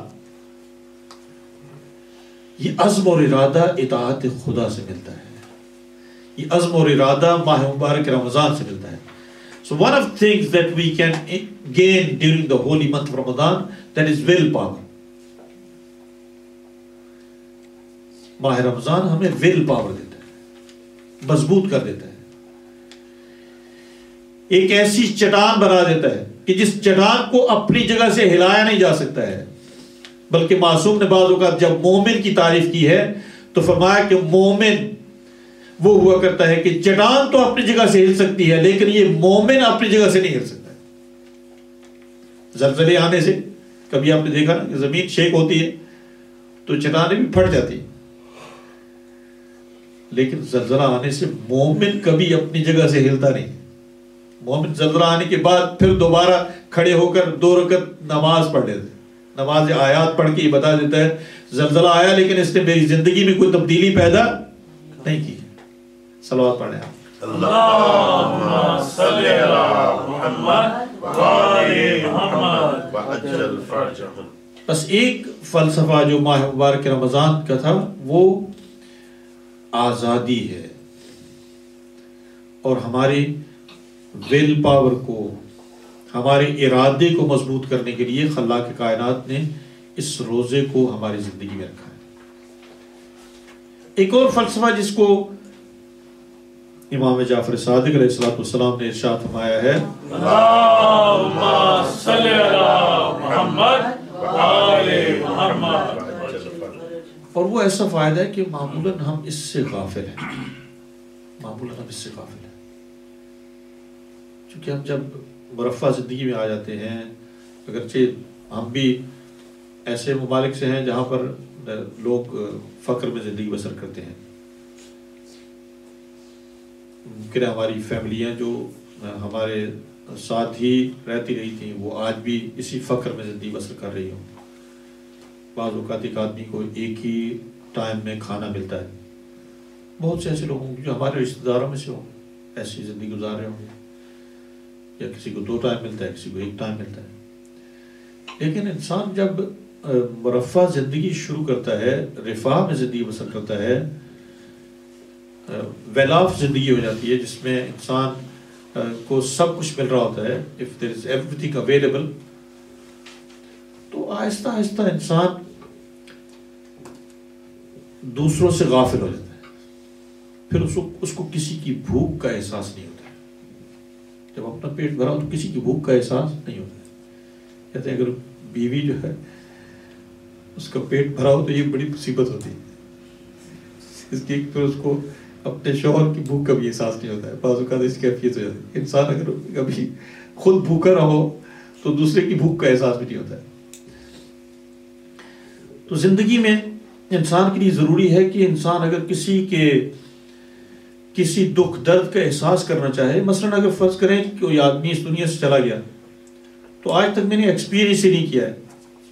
یہ عزم اور ارادہ اطاعت خدا سے ملتا ہے، یہ عزم اور ارادہ ماہ مبارک رمضان سے ملتا ہے۔ So one of the things that we can gain during the holy month of Ramadan, that is willpower. ماہ رمضان ہمیں will power دیتا ہے، مضبوط کر دیتا ہے، ایک ایسی چٹان بنا دیتا ہے کہ جس چٹان کو اپنی جگہ سے ہلایا نہیں جا سکتا ہے۔ بلکہ معصوم نے بعض اوقات جب مومن کی تعریف کی ہے تو فرمایا کہ مومن وہ ہوا کرتا ہے کہ چٹان تو اپنی جگہ سے ہل سکتی ہے لیکن یہ مومن اپنی جگہ سے نہیں ہل سکتا۔ زلزلے آنے سے کبھی آپ نے دیکھا نا کہ زمین شیک ہوتی ہے تو چٹانیں بھی پھٹ جاتی ہیں، لیکن زلزلہ آنے سے مومن کبھی اپنی جگہ سے ہلتا نہیں۔ مومن زلزلہ آنے کے بعد پھر دوبارہ کھڑے ہو کر 2 رکعت نماز پڑھ لیتے، نماز آیات پڑھ کے یہ بتا دیتا ہے زلزلہ آیا لیکن اس نے میری زندگی میں کوئی تبدیلی پیدا نہیں کی۔ صلوات پڑھیں آپ۔ اللہم صلی علی محمد وآل محمد وعجل فرجهم۔ بس ایک فلسفہ جو ماہ مبارک رمضان کا تھا وہ آزادی ہے، اور ہماری ول پاور کو، ہمارے ارادے کو مضبوط کرنے کے لیے خلاق کائنات نے اس روزے کو ہماری زندگی میں رکھا ہے۔ ایک اور فلسفہ جس کو امام جعفر صادق علیہ السلام نے ارشاد فرمایا ہے، اللہم صلی علی محمد وآل محمد، اور وہ ایسا فائدہ ہے کہ معمولاً ہم اس سے غافل ہیں، چونکہ ہم جب مرفہ زندگی میں آ جاتے ہیں، اگرچہ ہم بھی ایسے ممالک سے ہیں جہاں پر لوگ فقر میں زندگی بسر کرتے ہیں، ممکن ہے ہماری فیملیاں جو ہمارے ساتھ ہی رہتی رہی تھیں وہ آج بھی اسی فقر میں زندگی بسر کر رہی ہوں۔ بعض اوقات ایک آدمی کو ایک ہی ٹائم میں کھانا ملتا ہے، بہت سے ایسے لوگ ہوں جو ہمارے رشتہ داروں میں سے ہوں ایسی زندگی گزار رہے ہوں گے، یا کسی کو 2 ٹائم ملتا ہے، کسی کو 1 ٹائم ملتا ہے۔ لیکن انسان جب مرفہ زندگی شروع کرتا ہے، رفاہ میں زندگی بسر کرتا ہے، ویل آف زندگی ہو جاتی ہے جس میں انسان کو سب کچھ مل رہا ہوتا ہے، if there is everything available، تو آہستہ آہستہ انسان دوسروں سے غافل ہو جاتا ہے، پھر اس کو کسی کی بھوک کا احساس نہیں ہوتا ہے۔ جب اپنا پیٹ بھرا ہو تو کسی کی بھوک کا احساس نہیں ہوتا ہے۔ کہتے ہیں اگر بیوی جو ہے اس کا پیٹ بھرا ہو تو یہ بڑی مصیبت ہوتی ہے، اس کی پھر اس کو اپنے شوہر کی بھوک کا بھی احساس نہیں ہوتا ہے، بعض اوقات اس کیفیت ہو جاتی ہے۔ انسان اگر کبھی خود بھوکا نہ ہو تو دوسرے کی بھوک کا احساس بھی نہیں ہوتا ہے۔ تو زندگی میں انسان کے لیے ضروری ہے کہ انسان اگر کسی دکھ درد کا احساس کرنا چاہے، مثلا اگر فرض کریں کہ کوئی آدمی اس دنیا سے چلا گیا تو آج تک میں نے ایکسپیرینس ہی نہیں کیا ہے،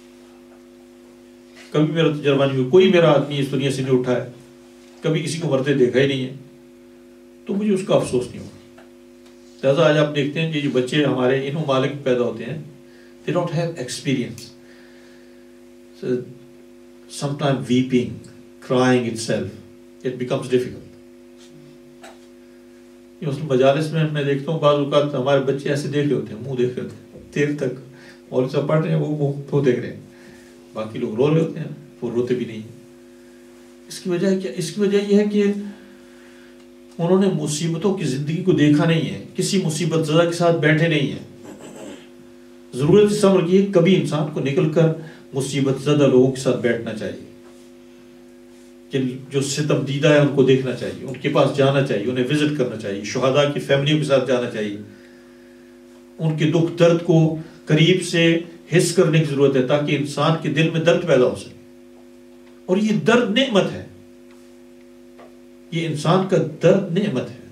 کبھی میرا تجربہ نہیں ہوا، کوئی میرا آدمی اس دنیا سے نہیں اٹھا ہے، کبھی کسی کو مرتے دیکھا ہی نہیں ہے، تو مجھے اس کا افسوس نہیں ہوگا۔ لہٰذا آج آپ دیکھتے ہیں کہ جو بچے ہمارے ان ممالک میں پیدا ہوتے ہیں they don't have experience. So, sometimes weeping, crying itself, it becomes difficult. یہ مثلا مجالس میں دیکھتا ہوں بعض اوقات ہمارے بچے ایسے دیکھ رہے ہوتے ہیں، منہ دیکھ رہے ہوتے ہیں، دیر تک مولوی صاحب پڑھ رہے ہیں وہ منہ دیکھ رہے ہیں، باقی لوگ رو رہے ہوتے ہیں، وہ روتے بھی نہیں ہیں۔ اس کی وجہ کیا؟ اس کی وجہ یہ ہے کہ انہوں نے مصیبتوں کی زندگی کو دیکھا نہیں ہے، کسی مصیبت زدہ کے ساتھ بیٹھے نہیں ہیں۔ ضرورت اس امر کی ہے کبھی انسان کو نکل کر مصیبت زدہ لوگوں کے ساتھ بیٹھنا چاہیے، کہ جو ستم دیدہ ہے ان کو دیکھنا چاہیے، ان کے پاس جانا چاہیے، انہیں وزٹ کرنا چاہیے، شہداء کی فیملیوں کے ساتھ جانا چاہیے، ان کے دکھ درد کو قریب سے حس کرنے کی ضرورت ہے تاکہ انسان کے دل میں درد پیدا ہو سکے۔ اور یہ درد نعمت ہے، یہ انسان کا درد نعمت ہے۔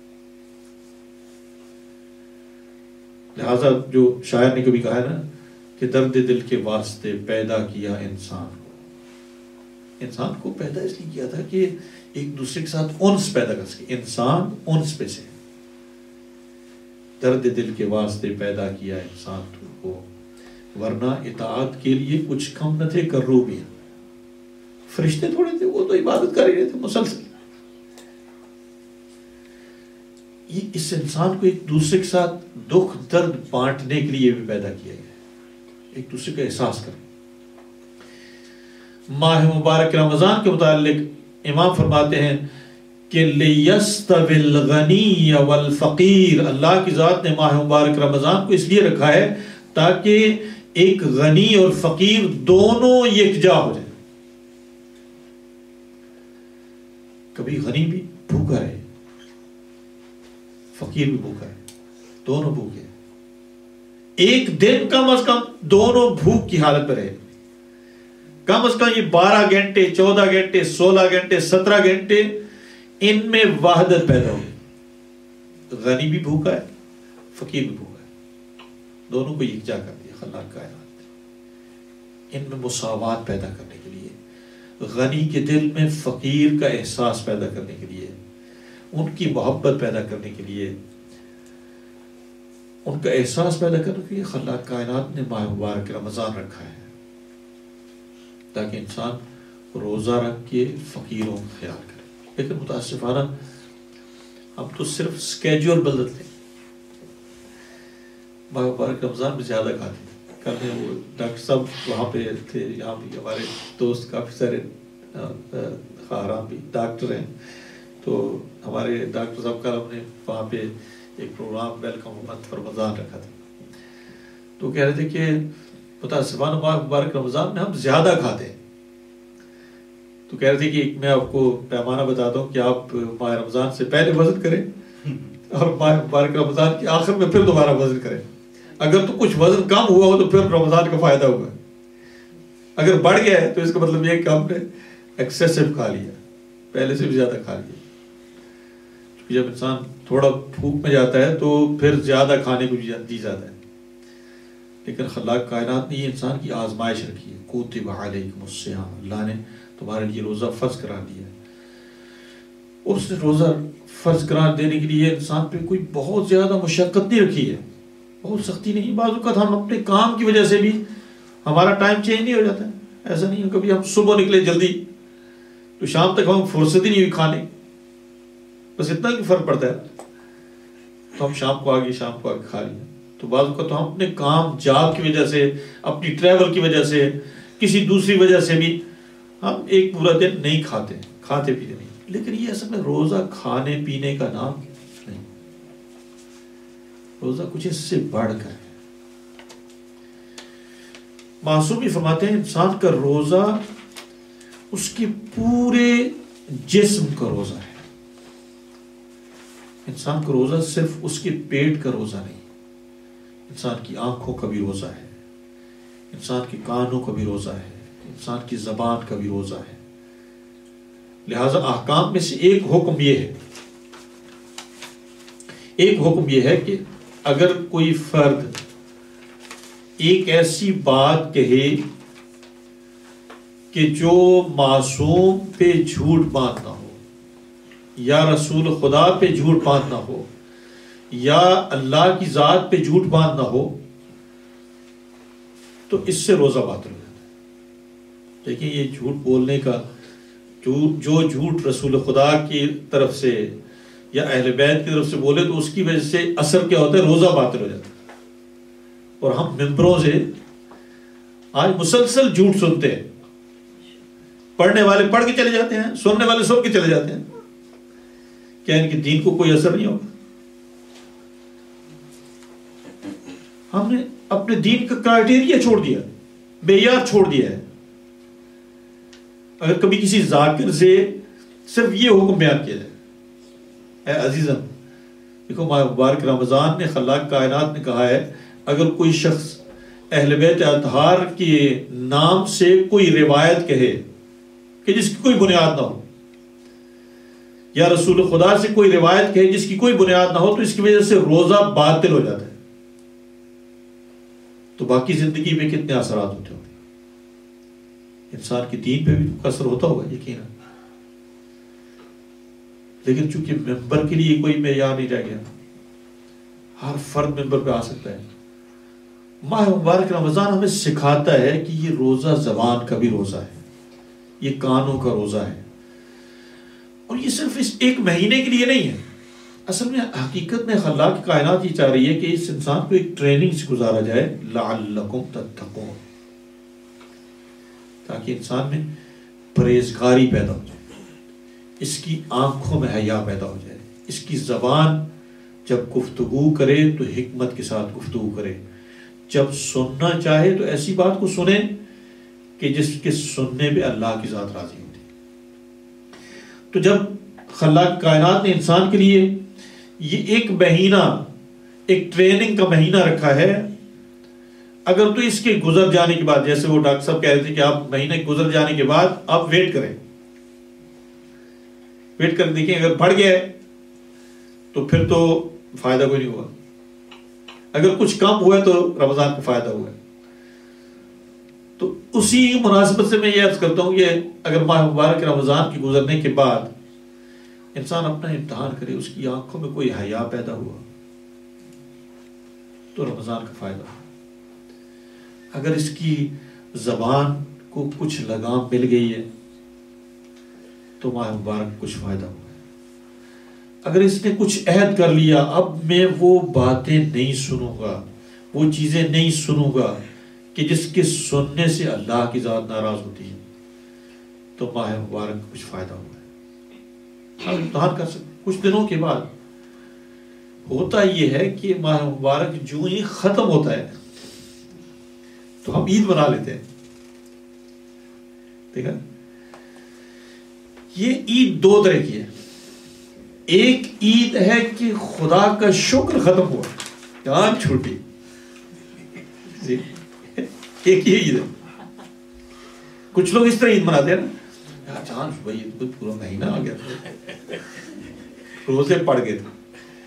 لہذا جو شاعر نے کبھی کہا ہے نا کہ درد دل کے واسطے پیدا کیا انسان کو پیدا اس لیے کیا تھا کہ ایک دوسرے کے ساتھ انس پیدا کر سکے، انسان انس پہ سے، درد دل کے واسطے پیدا کیا انسان کو، ورنہ اطاعت کے لیے کچھ کم نہ تھے کروبیاں، فرشتے تھوڑے تھے، وہ تو عبادت کر رہے تھے مسلسل۔ یہ اس انسان کو ایک دوسرے کے ساتھ دکھ درد بانٹنے کے لیے بھی پیدا کیا گیا، ایک دوسرے کا احساس کریں۔ ماہ مبارک رمضان کے متعلق امام فرماتے ہیں کہ لِيَسْتَوِي الْغَنِيَّ وَالْفَقِيرَ، اللہ کی ذات نے ماہ مبارک رمضان کو اس لیے رکھا ہے تاکہ ایک غنی اور فقیر دونوں یکجا ہو جائیں۔ کبھی غنی بھی بھوکا رہے، فقیر بھی بھوکا ہے، دونوں بھوکے ہیں، ایک دن کم از کم دونوں بھوک کی حالت میں رہے، کم از کم یہ 12 گھنٹے 14 گھنٹے 16 گھنٹے 17 گھنٹے ان میں وحدت پیدا ہو، غنی بھی بھوکا ہے فقیر بھی بھوکا ہے، دونوں کو یکجا کر دیا خلاق کائنات، ان میں مساوات پیدا کرنے کے لیے، غنی کے دل میں فقیر کا احساس پیدا کرنے کے لیے، ان کی محبت پیدا کرنے کے لیے، ان کا احساس پیدا کرنے کے لیے خلاق کائنات نے ماہ مبارک رمضان رکھا ہے تاکہ انسان روزہ رکھ کے فقیروں کا خیال کرے۔ لیکن متاسفانہ ہم تو صرف اسکیجول بدلتے ہیں. ماہ مبارک رمضان میں زیادہ کھاتے ہیں. کل وہ ڈاکٹر صاحب وہاں پہ تھے, یہاں بھی ہمارے دوست کافی سارے خاہرام بھی ڈاکٹر ہیں, تو ہمارے ڈاکٹر صاحب کل ہم نے وہاں پہ ایک پروگرام ویلکم منتھ رمضان رکھا تھا, تو کہہ رہے تھے کہ متاسفانہ ماہ مبارک رمضان میں ہم زیادہ کھاتے ہیں. تو کہہ رہے تھے کہ میں آپ کو پیمانہ بتاتا ہوں کہ آپ ماہ رمضان سے پہلے وزن کریں اور ماہ مبارک رمضان کے آخر میں پھر دوبارہ وزن کریں. اگر تو کچھ وزن کم ہوا ہو تو پھر رمضان کا فائدہ ہوگا, اگر بڑھ گیا ہے تو اس کا مطلب یہ ہے کہ ہم نے ایکسیسو کھا لیا, پہلے سے بھی زیادہ کھا لیا. کیونکہ جب انسان تھوڑا بھوک میں جاتا ہے تو پھر زیادہ کھانے کو جی جاتا ہے. لیکن خلاق کائنات نے یہ انسان کی آزمائش رکھی ہے. کتب علیکم الصیام, اللہ نے تمہارے لیے روزہ فرض قرار دیا ہے. اور اس نے روزہ فرض قرار دینے کے لیے انسان پہ کوئی بہت زیادہ مشقت نہیں رکھی ہے, بہت سختی نہیں. بعض اوقات ہم اپنے کام کی وجہ سے بھی ہمارا ٹائم چینج نہیں ہو جاتا ہے. ایسا نہیں ہے کبھی ہم صبح نکلے جلدی تو شام تک ہم فرصت ہی نہیں ہوئی کھانے, بس اتنا ہی فرق پڑتا ہے, تو ہم شام کو آگے کھا لیا. تو بعض اوقات تو ہم اپنے کام جاب کی وجہ سے, اپنی ٹریول کی وجہ سے, کسی دوسری وجہ سے بھی ہم ایک پورا دن نہیں کھاتے پیتے نہیں. لیکن یہ اصل میں روزہ کھانے پینے کا نام نہیں, روزہ کچھ اس سے بڑھ کر ہے. معصومی فرماتے ہیں انسان کا روزہ اس کے پورے جسم کا روزہ ہے. انسان کا روزہ صرف اس کے پیٹ کا روزہ نہیں, انسان کی آنکھوں کا بھی روزہ ہے, انسان کے کانوں کا بھی روزہ ہے, انسان کی زبان کا بھی روزہ ہے. لہذا احکام میں سے ایک حکم یہ ہے کہ اگر کوئی فرد ایک ایسی بات کہے کہ جو معصوم پہ جھوٹ باندھنا ہو, یا رسول خدا پہ جھوٹ باندھنا ہو, یا اللہ کی ذات پہ جھوٹ باندھنا ہو, تو اس سے روزہ باطل ہو جاتا ہے. لیکن یہ جھوٹ بولنے کا جو جھوٹ رسول خدا کی طرف سے یا اہل بیت کی طرف سے بولے تو اس کی وجہ سے اثر کیا ہوتا ہے, روزہ باطل ہو جاتا ہے. اور ہم ممبروں سے آج مسلسل جھوٹ سنتے ہیں, پڑھنے والے پڑھ کے چلے جاتے ہیں, سننے والے سن کے چلے جاتے ہیں. کیا ان کے دین کو کوئی اثر نہیں ہوگا؟ ہم نے اپنے دین کا کرائٹیریا چھوڑ دیا, معیار چھوڑ دیا ہے. اگر کبھی کسی ذاکر سے صرف یہ حکم بیان کیا جائے, اے عزیزم دیکھو ماہ مبارک رمضان نے خلاق کائنات نے کہا ہے اگر کوئی شخص اہل بیت اطہار کے نام سے کوئی روایت کہے کہ جس کی کوئی بنیاد نہ ہو, یا رسول خدا سے کوئی روایت کہے جس کی کوئی بنیاد نہ ہو, تو اس کی وجہ سے روزہ باطل ہو جاتا ہے. تو باقی زندگی میں کتنے اثرات ہوتے ہوں گے, انسان کے دین پہ بھی اثر ہوتا ہوگا یقیناً. لیکن چونکہ ممبر کے لیے کوئی معیار نہیں رہ گیا, ہر فرد ممبر پہ آ سکتا ہے. ماہ مبارک رمضان ہمیں سکھاتا ہے کہ یہ روزہ زبان کا بھی روزہ ہے, یہ کانوں کا روزہ ہے, اور یہ صرف اس ایک مہینے کے لیے نہیں ہے. اصل میں حقیقت میں خلاق کائنات یہ چاہ رہی ہے کہ اس انسان کو ایک ٹریننگ سے گزارا جائے, لعلکم تتقون, تاکہ انسان میں پرہیزگاری پیدا ہو جائے, اس کی آنکھوں میں حیا پیدا ہو جائے, اس کی زبان جب گفتگو کرے تو حکمت کے ساتھ گفتگو کرے, جب سننا چاہے تو ایسی بات کو سنے کہ جس کے سننے پہ اللہ کی ذات راضی ہوتی. تو جب خلاق کائنات نے انسان کے لیے یہ ایک مہینہ, ایک ٹریننگ کا مہینہ رکھا ہے, اگر تو اس کے گزر جانے کے بعد, جیسے وہ ڈاکٹر صاحب کہہ رہے تھے کہ آپ مہینے گزر جانے کے بعد آپ ویٹ کریں, ویٹ کر دیکھیں, اگر بڑھ گیا ہے تو پھر تو فائدہ کوئی نہیں ہوا, اگر کچھ کم ہوا ہے تو رمضان کو فائدہ ہوا ہے. تو اسی مناسبت سے میں یہ عرض کرتا ہوں کہ اگر ماہ مبارک رمضان کی گزرنے کے بعد انسان اپنا امتحان کرے, اس کی آنکھوں میں کوئی حیا پیدا ہوا تو رمضان کا فائدہ ہوا. اگر اس کی زبان کو کچھ لگام مل گئی ہے تو ماہ مبارک کچھ فائدہ ہوا. اگر اس نے کچھ عہد کر لیا اب میں وہ باتیں نہیں سنوں گا، وہ چیزیں نہیں سنوں گا کہ جس کے سننے سے اللہ کی ذات ناراض ہوتی ہے، تو ماہ مبارک کچھ فائدہ ہوا ہے. ہم امتحان کر سکتے کچھ دنوں کے بعد. ہوتا یہ ہے کہ ماہ مبارک جو ہی ختم ہوتا ہے تو ہم عید بنا لیتے ہیں. ٹھیک ہے، یہ عید دو طرح کی ہے. ایک عید ہے کہ خدا کا شکر ختم ہوا، جان چھوٹی، ایک یہ عید ہے. کچھ لوگ اس طرح عید مناتے ہیں نا، جان بھائی پورا مہینہ آ گیا تھا، روزے پڑ گئے تھے.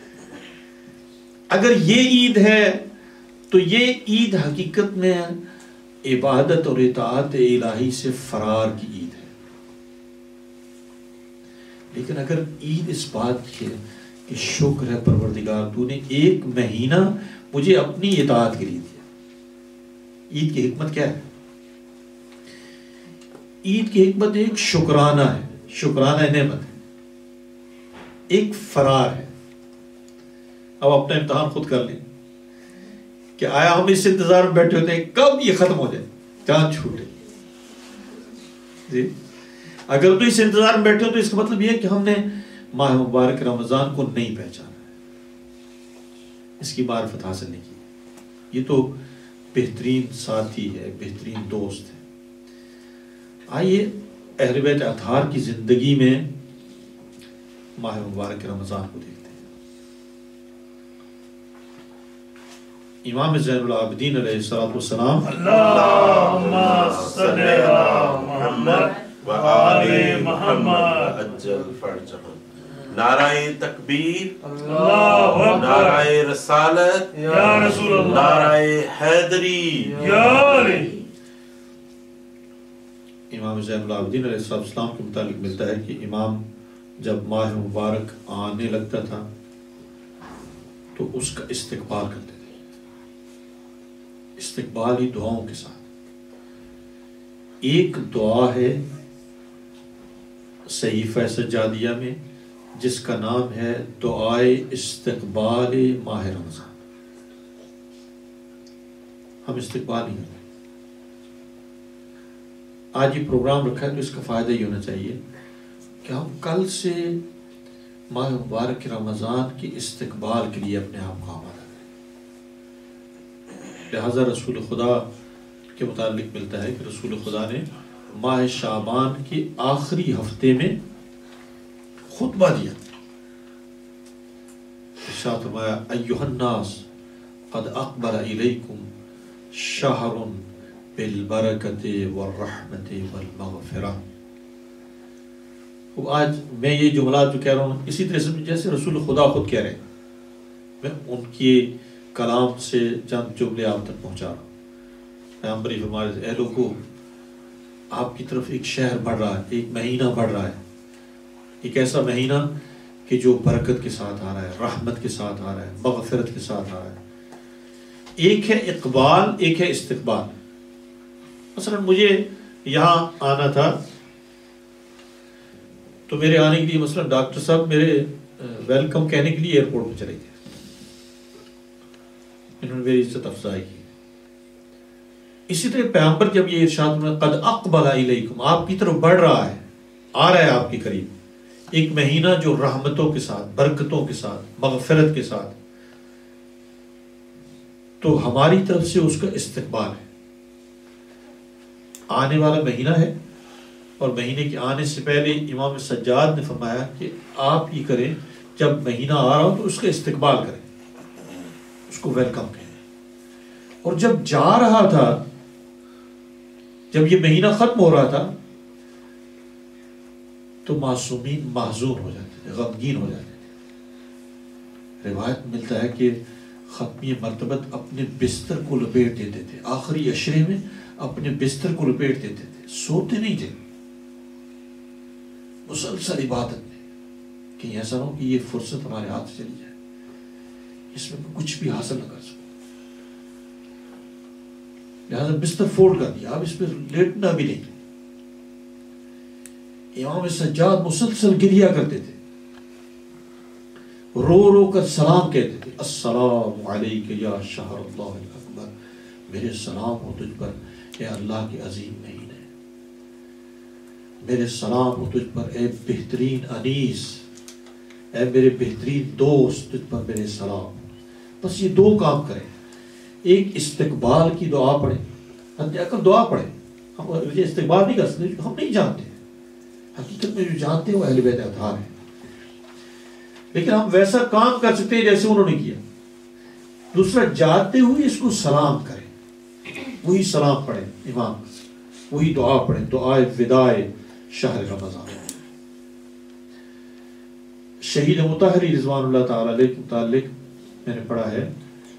اگر یہ عید ہے تو یہ عید حقیقت میں عبادت اور اطاعت الہی سے فرار کی عید ہے. لیکن اگر عید اس بات کی ہے کہ شکر ہے پروردگار تو نے ایک مہینہ مجھے اپنی اطاعت کے لیے دیا. عید کی حکمت کیا ہے؟ عید کی حکمت ایک شکرانہ ہے، شکرانہ نعمت ہے، ایک فرار ہے. اب اپنا امتحان خود کر لیں کہ آیا ہم اس انتظار میں بیٹھے ہوتے ہیں کب یہ ختم ہو جائے، جان چھوٹے. جی اگر تو اس انتظار میں بیٹھے ہو تو اس کا مطلب یہ ہے کہ ہم نے ماہ مبارک رمضان کو نہیں پہچانا ہے، اس کی معرفت حاصل نہیں کی. یہ تو بہترین ساتھی ہے، بہترین دوست ہے. آئیے اہل بیت اطہار کی زندگی میں ماہ مبارک رمضان کو دیکھتے ہیں. امام زین العابدین علیہ السلام اللہم صلی علی محمد وآل محمد عجل فرجہ. نعرہ تکبیر، اللہ اکبر، نعرہ رسالت یا رسول اللہ، نعرہ حیدری یا علی. امام زین العابدین علیہ السلام کے متعلق ملتا ہے کہ امام جب ماہ مبارک آنے لگتا تھا تو اس کا استقبال کرتے تھے، استقبالی دعاؤں کے ساتھ. ایک دعا ہے صحیفہ سجادیہ میں جس کا نام ہے دعائے استقبال ماہ رمضان. ہم استقبال نہیں کرتے. آج یہ پروگرام رکھا ہے تو اس کا فائدہ یہ ہونا چاہیے کہ ہم کل سے ماہ مبارک رمضان کی استقبال کے لیے اپنے آپ کو آمادہ کریں. لہذا رسول خدا کے متعلق ملتا ہے کہ رسول خدا نے ماہ شعبان کے آخری ہفتے میں خطبہ دیا. ارشاد فرمایا ایھا الناس قد اقبل الیکم شہر بالبرکۃ والرحمۃ والمغفرہ. آج میں یہ جملات جو کہہ رہا ہوں اسی طرح سے جیسے رسول خدا خود کہہ رہے ہیں، میں ان کے کلام سے چند جملے آپ تک پہنچا رہا ہوں. پیغمبر فرما رہے تھے اے لوگو آپ کی طرف ایک شہر بڑھ رہا ہے، ایک مہینہ بڑھ رہا ہے، ایک ایسا مہینہ کہ جو برکت کے ساتھ آ رہا ہے، رحمت کے ساتھ آ رہا ہے، مغفرت کے ساتھ آ رہا ہے. ایک ہے اقبال، ایک ہے استقبال. مثلا مجھے یہاں آنا تھا تو میرے آنے کے لیے مثلا ڈاکٹر صاحب میرے ویلکم کہنے کے لیے ایئرپورٹ پہ چلے گئے، انہوں نے میری عزت افزائی کی. اسی طرح پیغمبر جب یہ ارشاد میں قد اقبل الیکم آپ کی طرف بڑھ رہا ہے، آ رہا ہے آپ کے قریب ایک مہینہ جو رحمتوں کے ساتھ، برکتوں کے ساتھ، مغفرت کے ساتھ، تو ہماری طرف سے اس کا استقبال ہے. آنے والا مہینہ ہے اور مہینے کے آنے سے پہلے امام سجاد نے فرمایا کہ آپ یہ کریں جب مہینہ آ رہا ہو تو اس کا استقبال کریں، اس کو ویلکم کہیں. اور جب جا رہا تھا، جب یہ مہینہ ختم ہو رہا تھا تو معصومین محزون ہو جاتے تھے، غمگین ہو جاتے تھے. روایت ملتا ہے کہ ختمی مرتبت اپنے بستر کو لپیٹ دیتے تھے، آخری عشرے میں اپنے بستر کو لپیٹ دیتے تھے، سوتے نہیں تھے، مسلسل عبادت میں. کہ ایسا نہ ہو کہ یہ فرصت ہمارے ہاتھ سے چلی جائے، اس میں کچھ بھی حاصل نہ کر سکوں. لہٰذا بستر فولڈ کر دیا، اب اس پہ لیٹنا بھی نہیں. امام سجاد مسلسل گریا کرتے تھے، رو رو کر سلام کہتے تھے، السلام علیک یا شہر اللہ الاکبر، میرے سلام ہو تجھ پر اے اللہ کے عظیم مہینے، میرے سلام ہو تجھ پر اے بہترین انیس، اے میرے بہترین دوست، تجھ پر میرے سلام۔ بس یہ دو کام کریں، ایک استقبال کی دعا پڑھیں، حد اقل دعا پڑھیں، ہم یہ استقبال نہیں کر سکتے، ہم نہیں جانتے، حقیقت میں جو جانتے ہیں وہ اہل بیت اطہار ہیں، لیکن ہم ویسا کام کر سکتے ہیں جیسے انہوں نے کیا۔ دوسرا، جاتے ہوئے اس کو سلام کریں، وہی سلام پڑھیں امام، وہی دعا پڑھیں، دعائے وداع شہر رمضان۔ شہید مطہری رضوان اللہ تعالی علیہ کے متعلق میں نے پڑھا ہے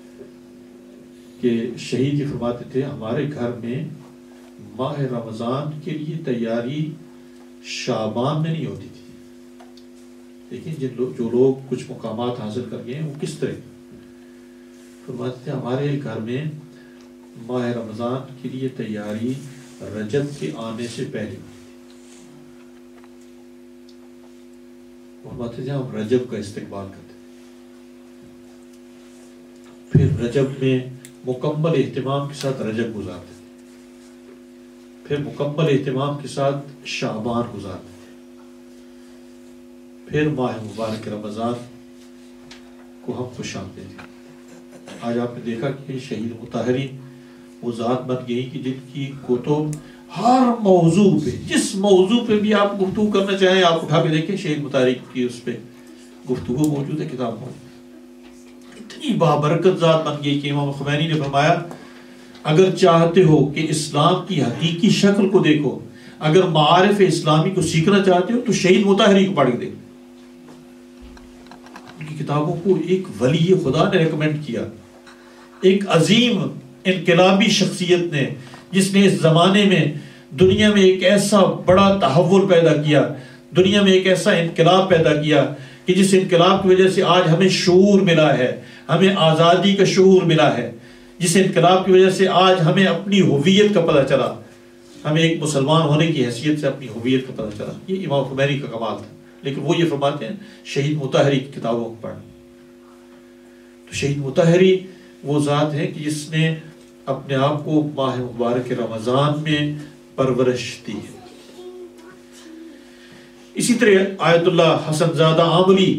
کہ شہید جی فرماتے تھے ہمارے گھر میں ماہ رمضان کے لیے تیاری شعبان میں نہیں ہوتی تھی، لیکن جو لوگ کچھ مقامات حاصل کر گئے ہیں وہ کس طرح فرماتے تھے ہمارے گھر میں ماہ رمضان کے لیے تیاری رجب کے آنے سے پہلے، فرماتے تھے ہم رجب کا استقبال کرتے، پھر رجب میں مکمل اہتمام کے ساتھ رجب گزارتے، پھر مکمل اہتمام کے ساتھ شعبان گزارتے، پھر ماہ مبارک رمضان کو ہم خوش آمدید تھے۔ آج آپ نے دیکھا کہ شہید مطہری وہ ذات بن گئی کہ جن کی کتب ہر موضوع پہ، جس موضوع پہ بھی آپ گفتگو کرنا چاہیں آپ اٹھا کے دیکھیں، شہید مطہری کی اس پہ گفتگو موجود ہے، کتاب موجود ہے۔ اتنی بابرکت ذات بن گئی کہ امام خمینی نے فرمایا اگر چاہتے ہو کہ اسلام کی حقیقی شکل کو دیکھو، اگر معارف اسلامی کو سیکھنا چاہتے ہو تو شہید مطہری کو پڑھ کے دیکھو۔ ان کی کتابوں کو ایک ولی خدا نے ریکمینڈ کیا، ایک عظیم انقلابی شخصیت نے، جس نے اس زمانے میں دنیا میں ایک ایسا بڑا تحول پیدا کیا، دنیا میں ایک ایسا انقلاب پیدا کیا کہ جس انقلاب کی وجہ سے آج ہمیں شعور ملا ہے، ہمیں آزادی کا شعور ملا ہے، جس انقلاب کی وجہ سے آج ہمیں اپنی ہویت کا پتہ چلا، ہمیں ایک مسلمان ہونے کی حیثیت سے اپنی ہویت کا پتہ چلا۔ یہ امام خمینی کا کمال تھا، لیکن وہ یہ فرماتے ہیں شہید مطہری کی کتابوں کو پڑھ۔ تو شہید مطہری وہ ذات ہے کہ جس نے اپنے آپ کو ماہ مبارک رمضان میں پرورش دی ہے۔ اسی طرح آیت اللہ حسن زادہ عاملی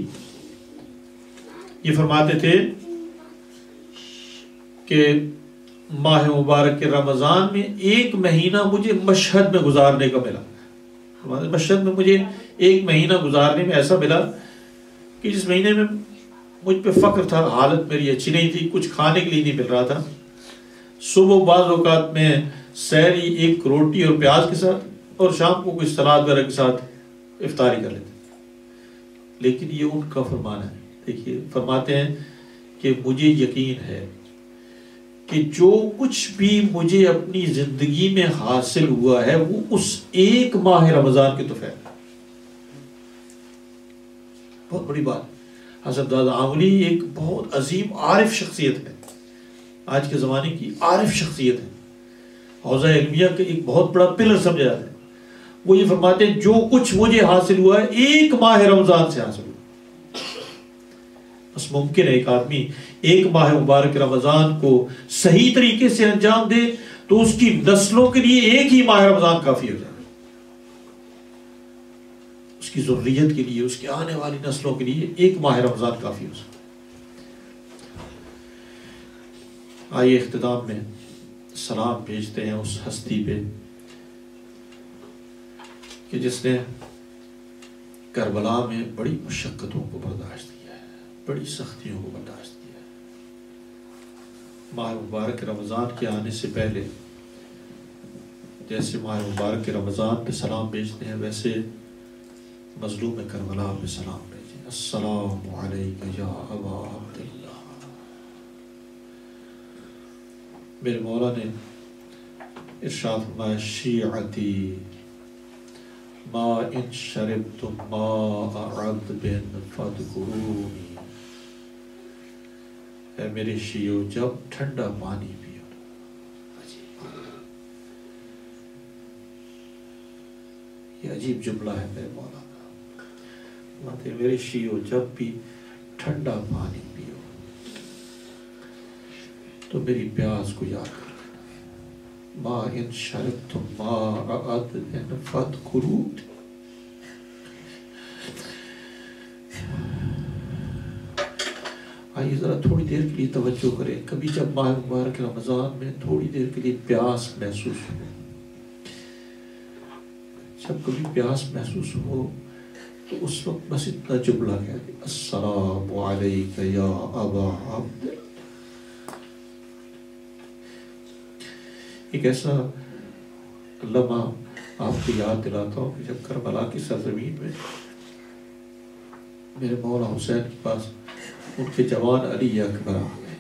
یہ فرماتے تھے کہ ماہ مبارک رمضان میں ایک مہینہ مجھے مشہد میں گزارنے کا ملا، مشہد میں مجھے ایک مہینہ گزارنے میں ایسا ملا کہ جس مہینے میں مجھ پہ فخر تھا، حالت میری اچھی نہیں تھی، کچھ کھانے کے لیے نہیں مل رہا تھا، صبح بعض اوقات میں سحری ایک روٹی اور پیاز کے ساتھ اور شام کو کچھ سلاد وغیرہ کے ساتھ افطاری کر لیتے، لیکن یہ ان کا فرمان ہے۔ دیکھیے فرماتے ہیں کہ مجھے یقین ہے کہ جو کچھ بھی مجھے اپنی زندگی میں حاصل ہوا ہے وہ اس ایک ماہ رمضان کے تحفے، بہت بڑی بات۔ حضرت دادا عاملی ایک بہت عظیم عارف شخصیت ہے، آج کے زمانے کی عارف شخصیت ہے، حوزہ علمیہ کا ایک بہت بڑا پلر سمجھا جاتا ہے۔ وہ یہ فرماتے ہیں جو کچھ مجھے حاصل ہوا ہے ایک ماہ رمضان سے حاصل ہوا۔ بس ممکن ہے ایک آدمی ایک ماہ مبارک رمضان کو صحیح طریقے سے انجام دے تو اس کی نسلوں کے لیے ایک ہی ماہ رمضان کافی ہو جائے، اس کی ذریت کے لیے، اس کے آنے والی نسلوں کے لیے ایک ماہ رمضان کافی ہو سکتا۔ آئیے اختتام میں سلام بھیجتے ہیں اس ہستی پہ کہ جس نے کربلا میں بڑی مشقتوں کو برداشت کیا ہے، بڑی سختیوں کو برداشت کیا ہے۔ ماہ مبارک رمضان کے آنے سے پہلے جیسے ماہ مبارک رمضان پہ سلام بھیجتے ہیں، ویسے مظلوم کربلا پہ سلام بھیجیں۔ السلام علیک یا ابا عبداللہ۔ میرے مولا نے ارشاد فرمایا شیعتی ما ان شربتم ماء عذب فاذکرونی، اے میرے شیعو جب ٹھنڈا پانی پیو، یہ عجیب جملہ ہے میرے مولا کا. فرماتے میرے شیعو جب بھی ٹھنڈا پانی پیو تو میری پیاس کو یاد کر لینا. ما ان شربتم ماء عذب فاذکرونی. آئیے ذرا تھوڑی دیر کے لیے توجہ کریں. کبھی جب ماہ مبارک رمضان میں تھوڑی دیر کے لیے پیاس محسوس ہو، جب کبھی پیاس محسوس ہو تو اس وقت بس اتنا جملہ کہہ دیں السلام علیک یا ابا عبد. ایک ایسا لمحہ آپ کو یاد دلاتا ہوں کہ جب کربلا کی سرزمین میں میرے مولا حسین کے پاس ان کے جوان علی اکبر آ گئے.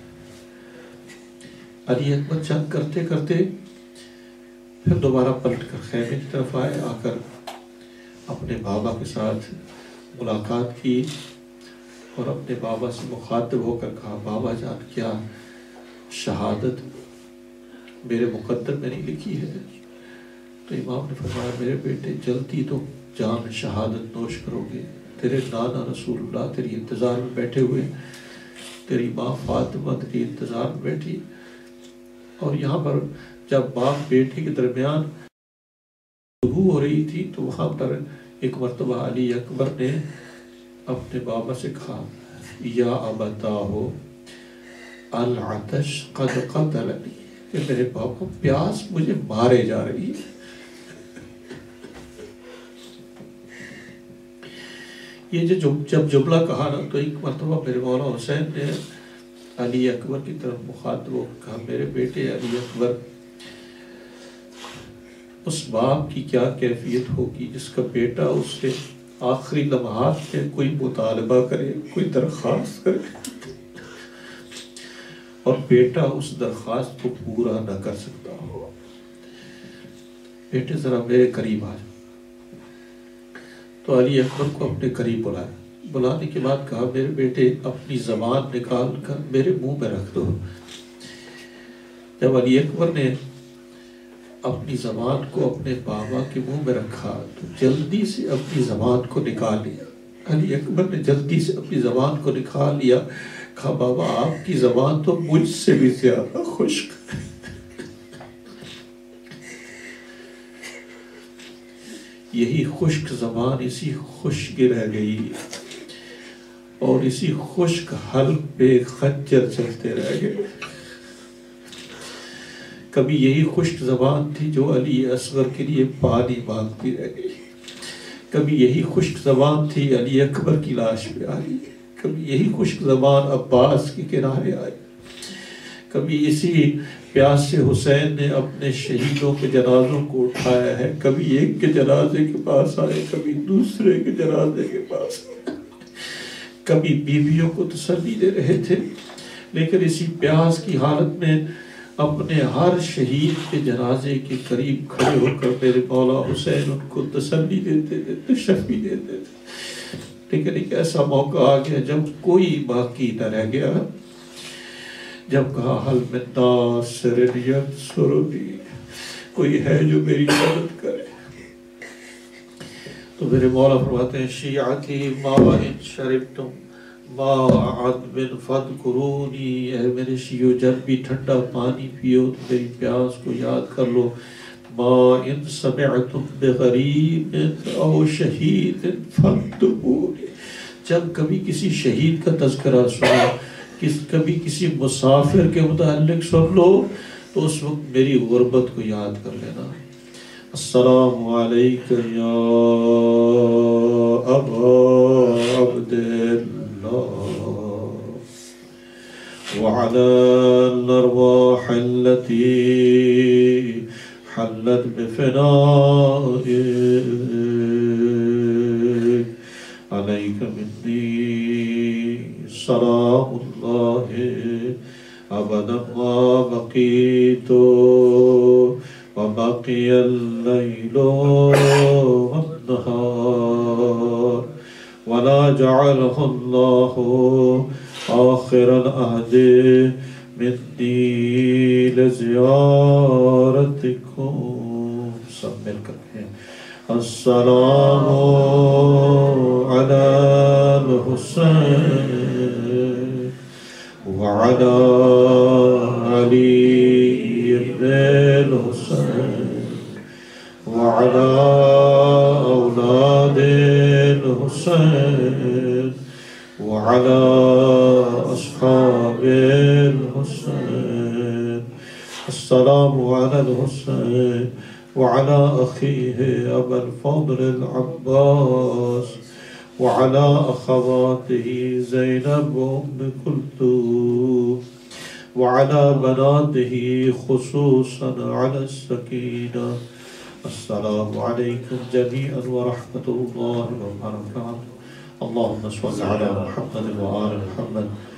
علی اکبر جنگ کرتے کرتے پھر دوبارہ پلٹ کر خیمے کی طرف آئے. آ کر اپنے بابا کے ساتھ ملاقات کی اور اپنے بابا سے مخاطب ہو کر کہا بابا جان کیا شہادت میرے مقدر میں نہیں لکھی ہے؟ تو امام نے فرمایا میرے بیٹے جلدی تو جام شہادت نوش کرو گے. تیرے نانا رسول اللہ تیری انتظار میں بیٹھے ہوئے، تیری ماں فاطمہ تیری انتظار میں بیٹھی. اور یہاں پر جب باپ بیٹے کے درمیان گفتگو ہو رہی تھی تو وہاں پر ایک مرتبہ علی اکبر نے اپنے بابا سے کہا یا ابتاہو العطش قد قتلنی، کہ میرے بابا پیاس مجھے مارے جا رہی ہے. یہ جب جملہ کہا نا تو ایک مرتبہ میرے مولا حسین نے علی اکبر کی طرف مخاطب ہو کہا میرے بیٹے علی اکبر، اس باپ کی کیا کیفیت ہوگی جس کا بیٹا اس سے آخری لمحات میں کوئی مطالبہ کرے، کوئی درخواست کرے اور بیٹا اس درخواست کو پورا نہ کر سکتا ہو. بیٹے ذرا میرے قریب آ جاؤ. تو علی اکبر کو اپنے قریب بلایا. بلانے کے بعد کہا میرے بیٹے اپنی زبان نکال کر میرے منہ میں رکھ دو. جب علی اکبر نے اپنی زبان کو اپنے بابا کے منہ میں رکھا تو جلدی سے اپنی زبان کو نکال لیا. علی اکبر نے جلدی سے اپنی زبان کو نکال لیا. کہا بابا آپ کی زبان تو مجھ سے بھی زیادہ خشک. یہی خشک زبان اسی خشک رہ گئی اور اسی خشک حلق پہ خنجر چلتے رہ گئے. کبھی یہی خشک زبان تھی جو علی اصغر کے لیے پانی مانگتی رہ گئی. کبھی یہی خشک زبان تھی علی اکبر کی لاش پہ آئی. کبھی یہی خشک زبان عباس کے کنارے آئی. کبھی اسی پیاس سے حسین نے اپنے شہیدوں کے جنازوں کو اٹھایا ہے. کبھی ایک کے جنازے کے پاس آئے، کبھی دوسرے کے جنازے کے پاس آئے. کبھی بیویوں کو تسلی دے رہے تھے، لیکن اسی پیاس کی حالت میں اپنے ہر شہید کے جنازے کے قریب کھڑے ہو کر میرے مولا حسین ان کو تسلی دیتے تھے، تشفی دیتے تھے. لیکن ایک ایسا موقع آ گیا جب کوئی باقی نہ رہ گیا. جب کہا حل من ناصر ینصرنی، کوئی ہے جو میری مدد کرے. تو میرے مولا فرماتے ہیں شیعتی ما ان شربتم ماء عذب فاذکرونی. اے میرے شیعو جب بھی ٹھنڈا پانی پیو تو میری پیاس کو یاد کر لو. ما ان سمعتم بغریب او شہید فاکتبونی. جب کبھی کسی شہید کا تذکرہ سنو، کبھی کسی مسافر کے متعلق سن لو تو اس وقت میری غربت کو یاد کر لینا. السلام علیک یا ابا عبداللہ وعلى الارواح التي حلت بفنائك عليك مني سلام الله أبدا ما بقيت وبقي الليل والنهار ولا جعله الله آخر العهد مني لزيارتكم. سب مل کر ہیں السلام على الحسين وعلى علي بن الحسين وعلى أولاد الحسين وعلى أصحاب الحسين. السلام على الحسين وعلى أخيه أبا الفضل العباس وعلى أخواته زينب وأم كلثوم وعلى بناته خصوصا على السكينة. السلام عليكم جميعا ورحمة الله وبركاته. اللهم صل على محمد وآل محمد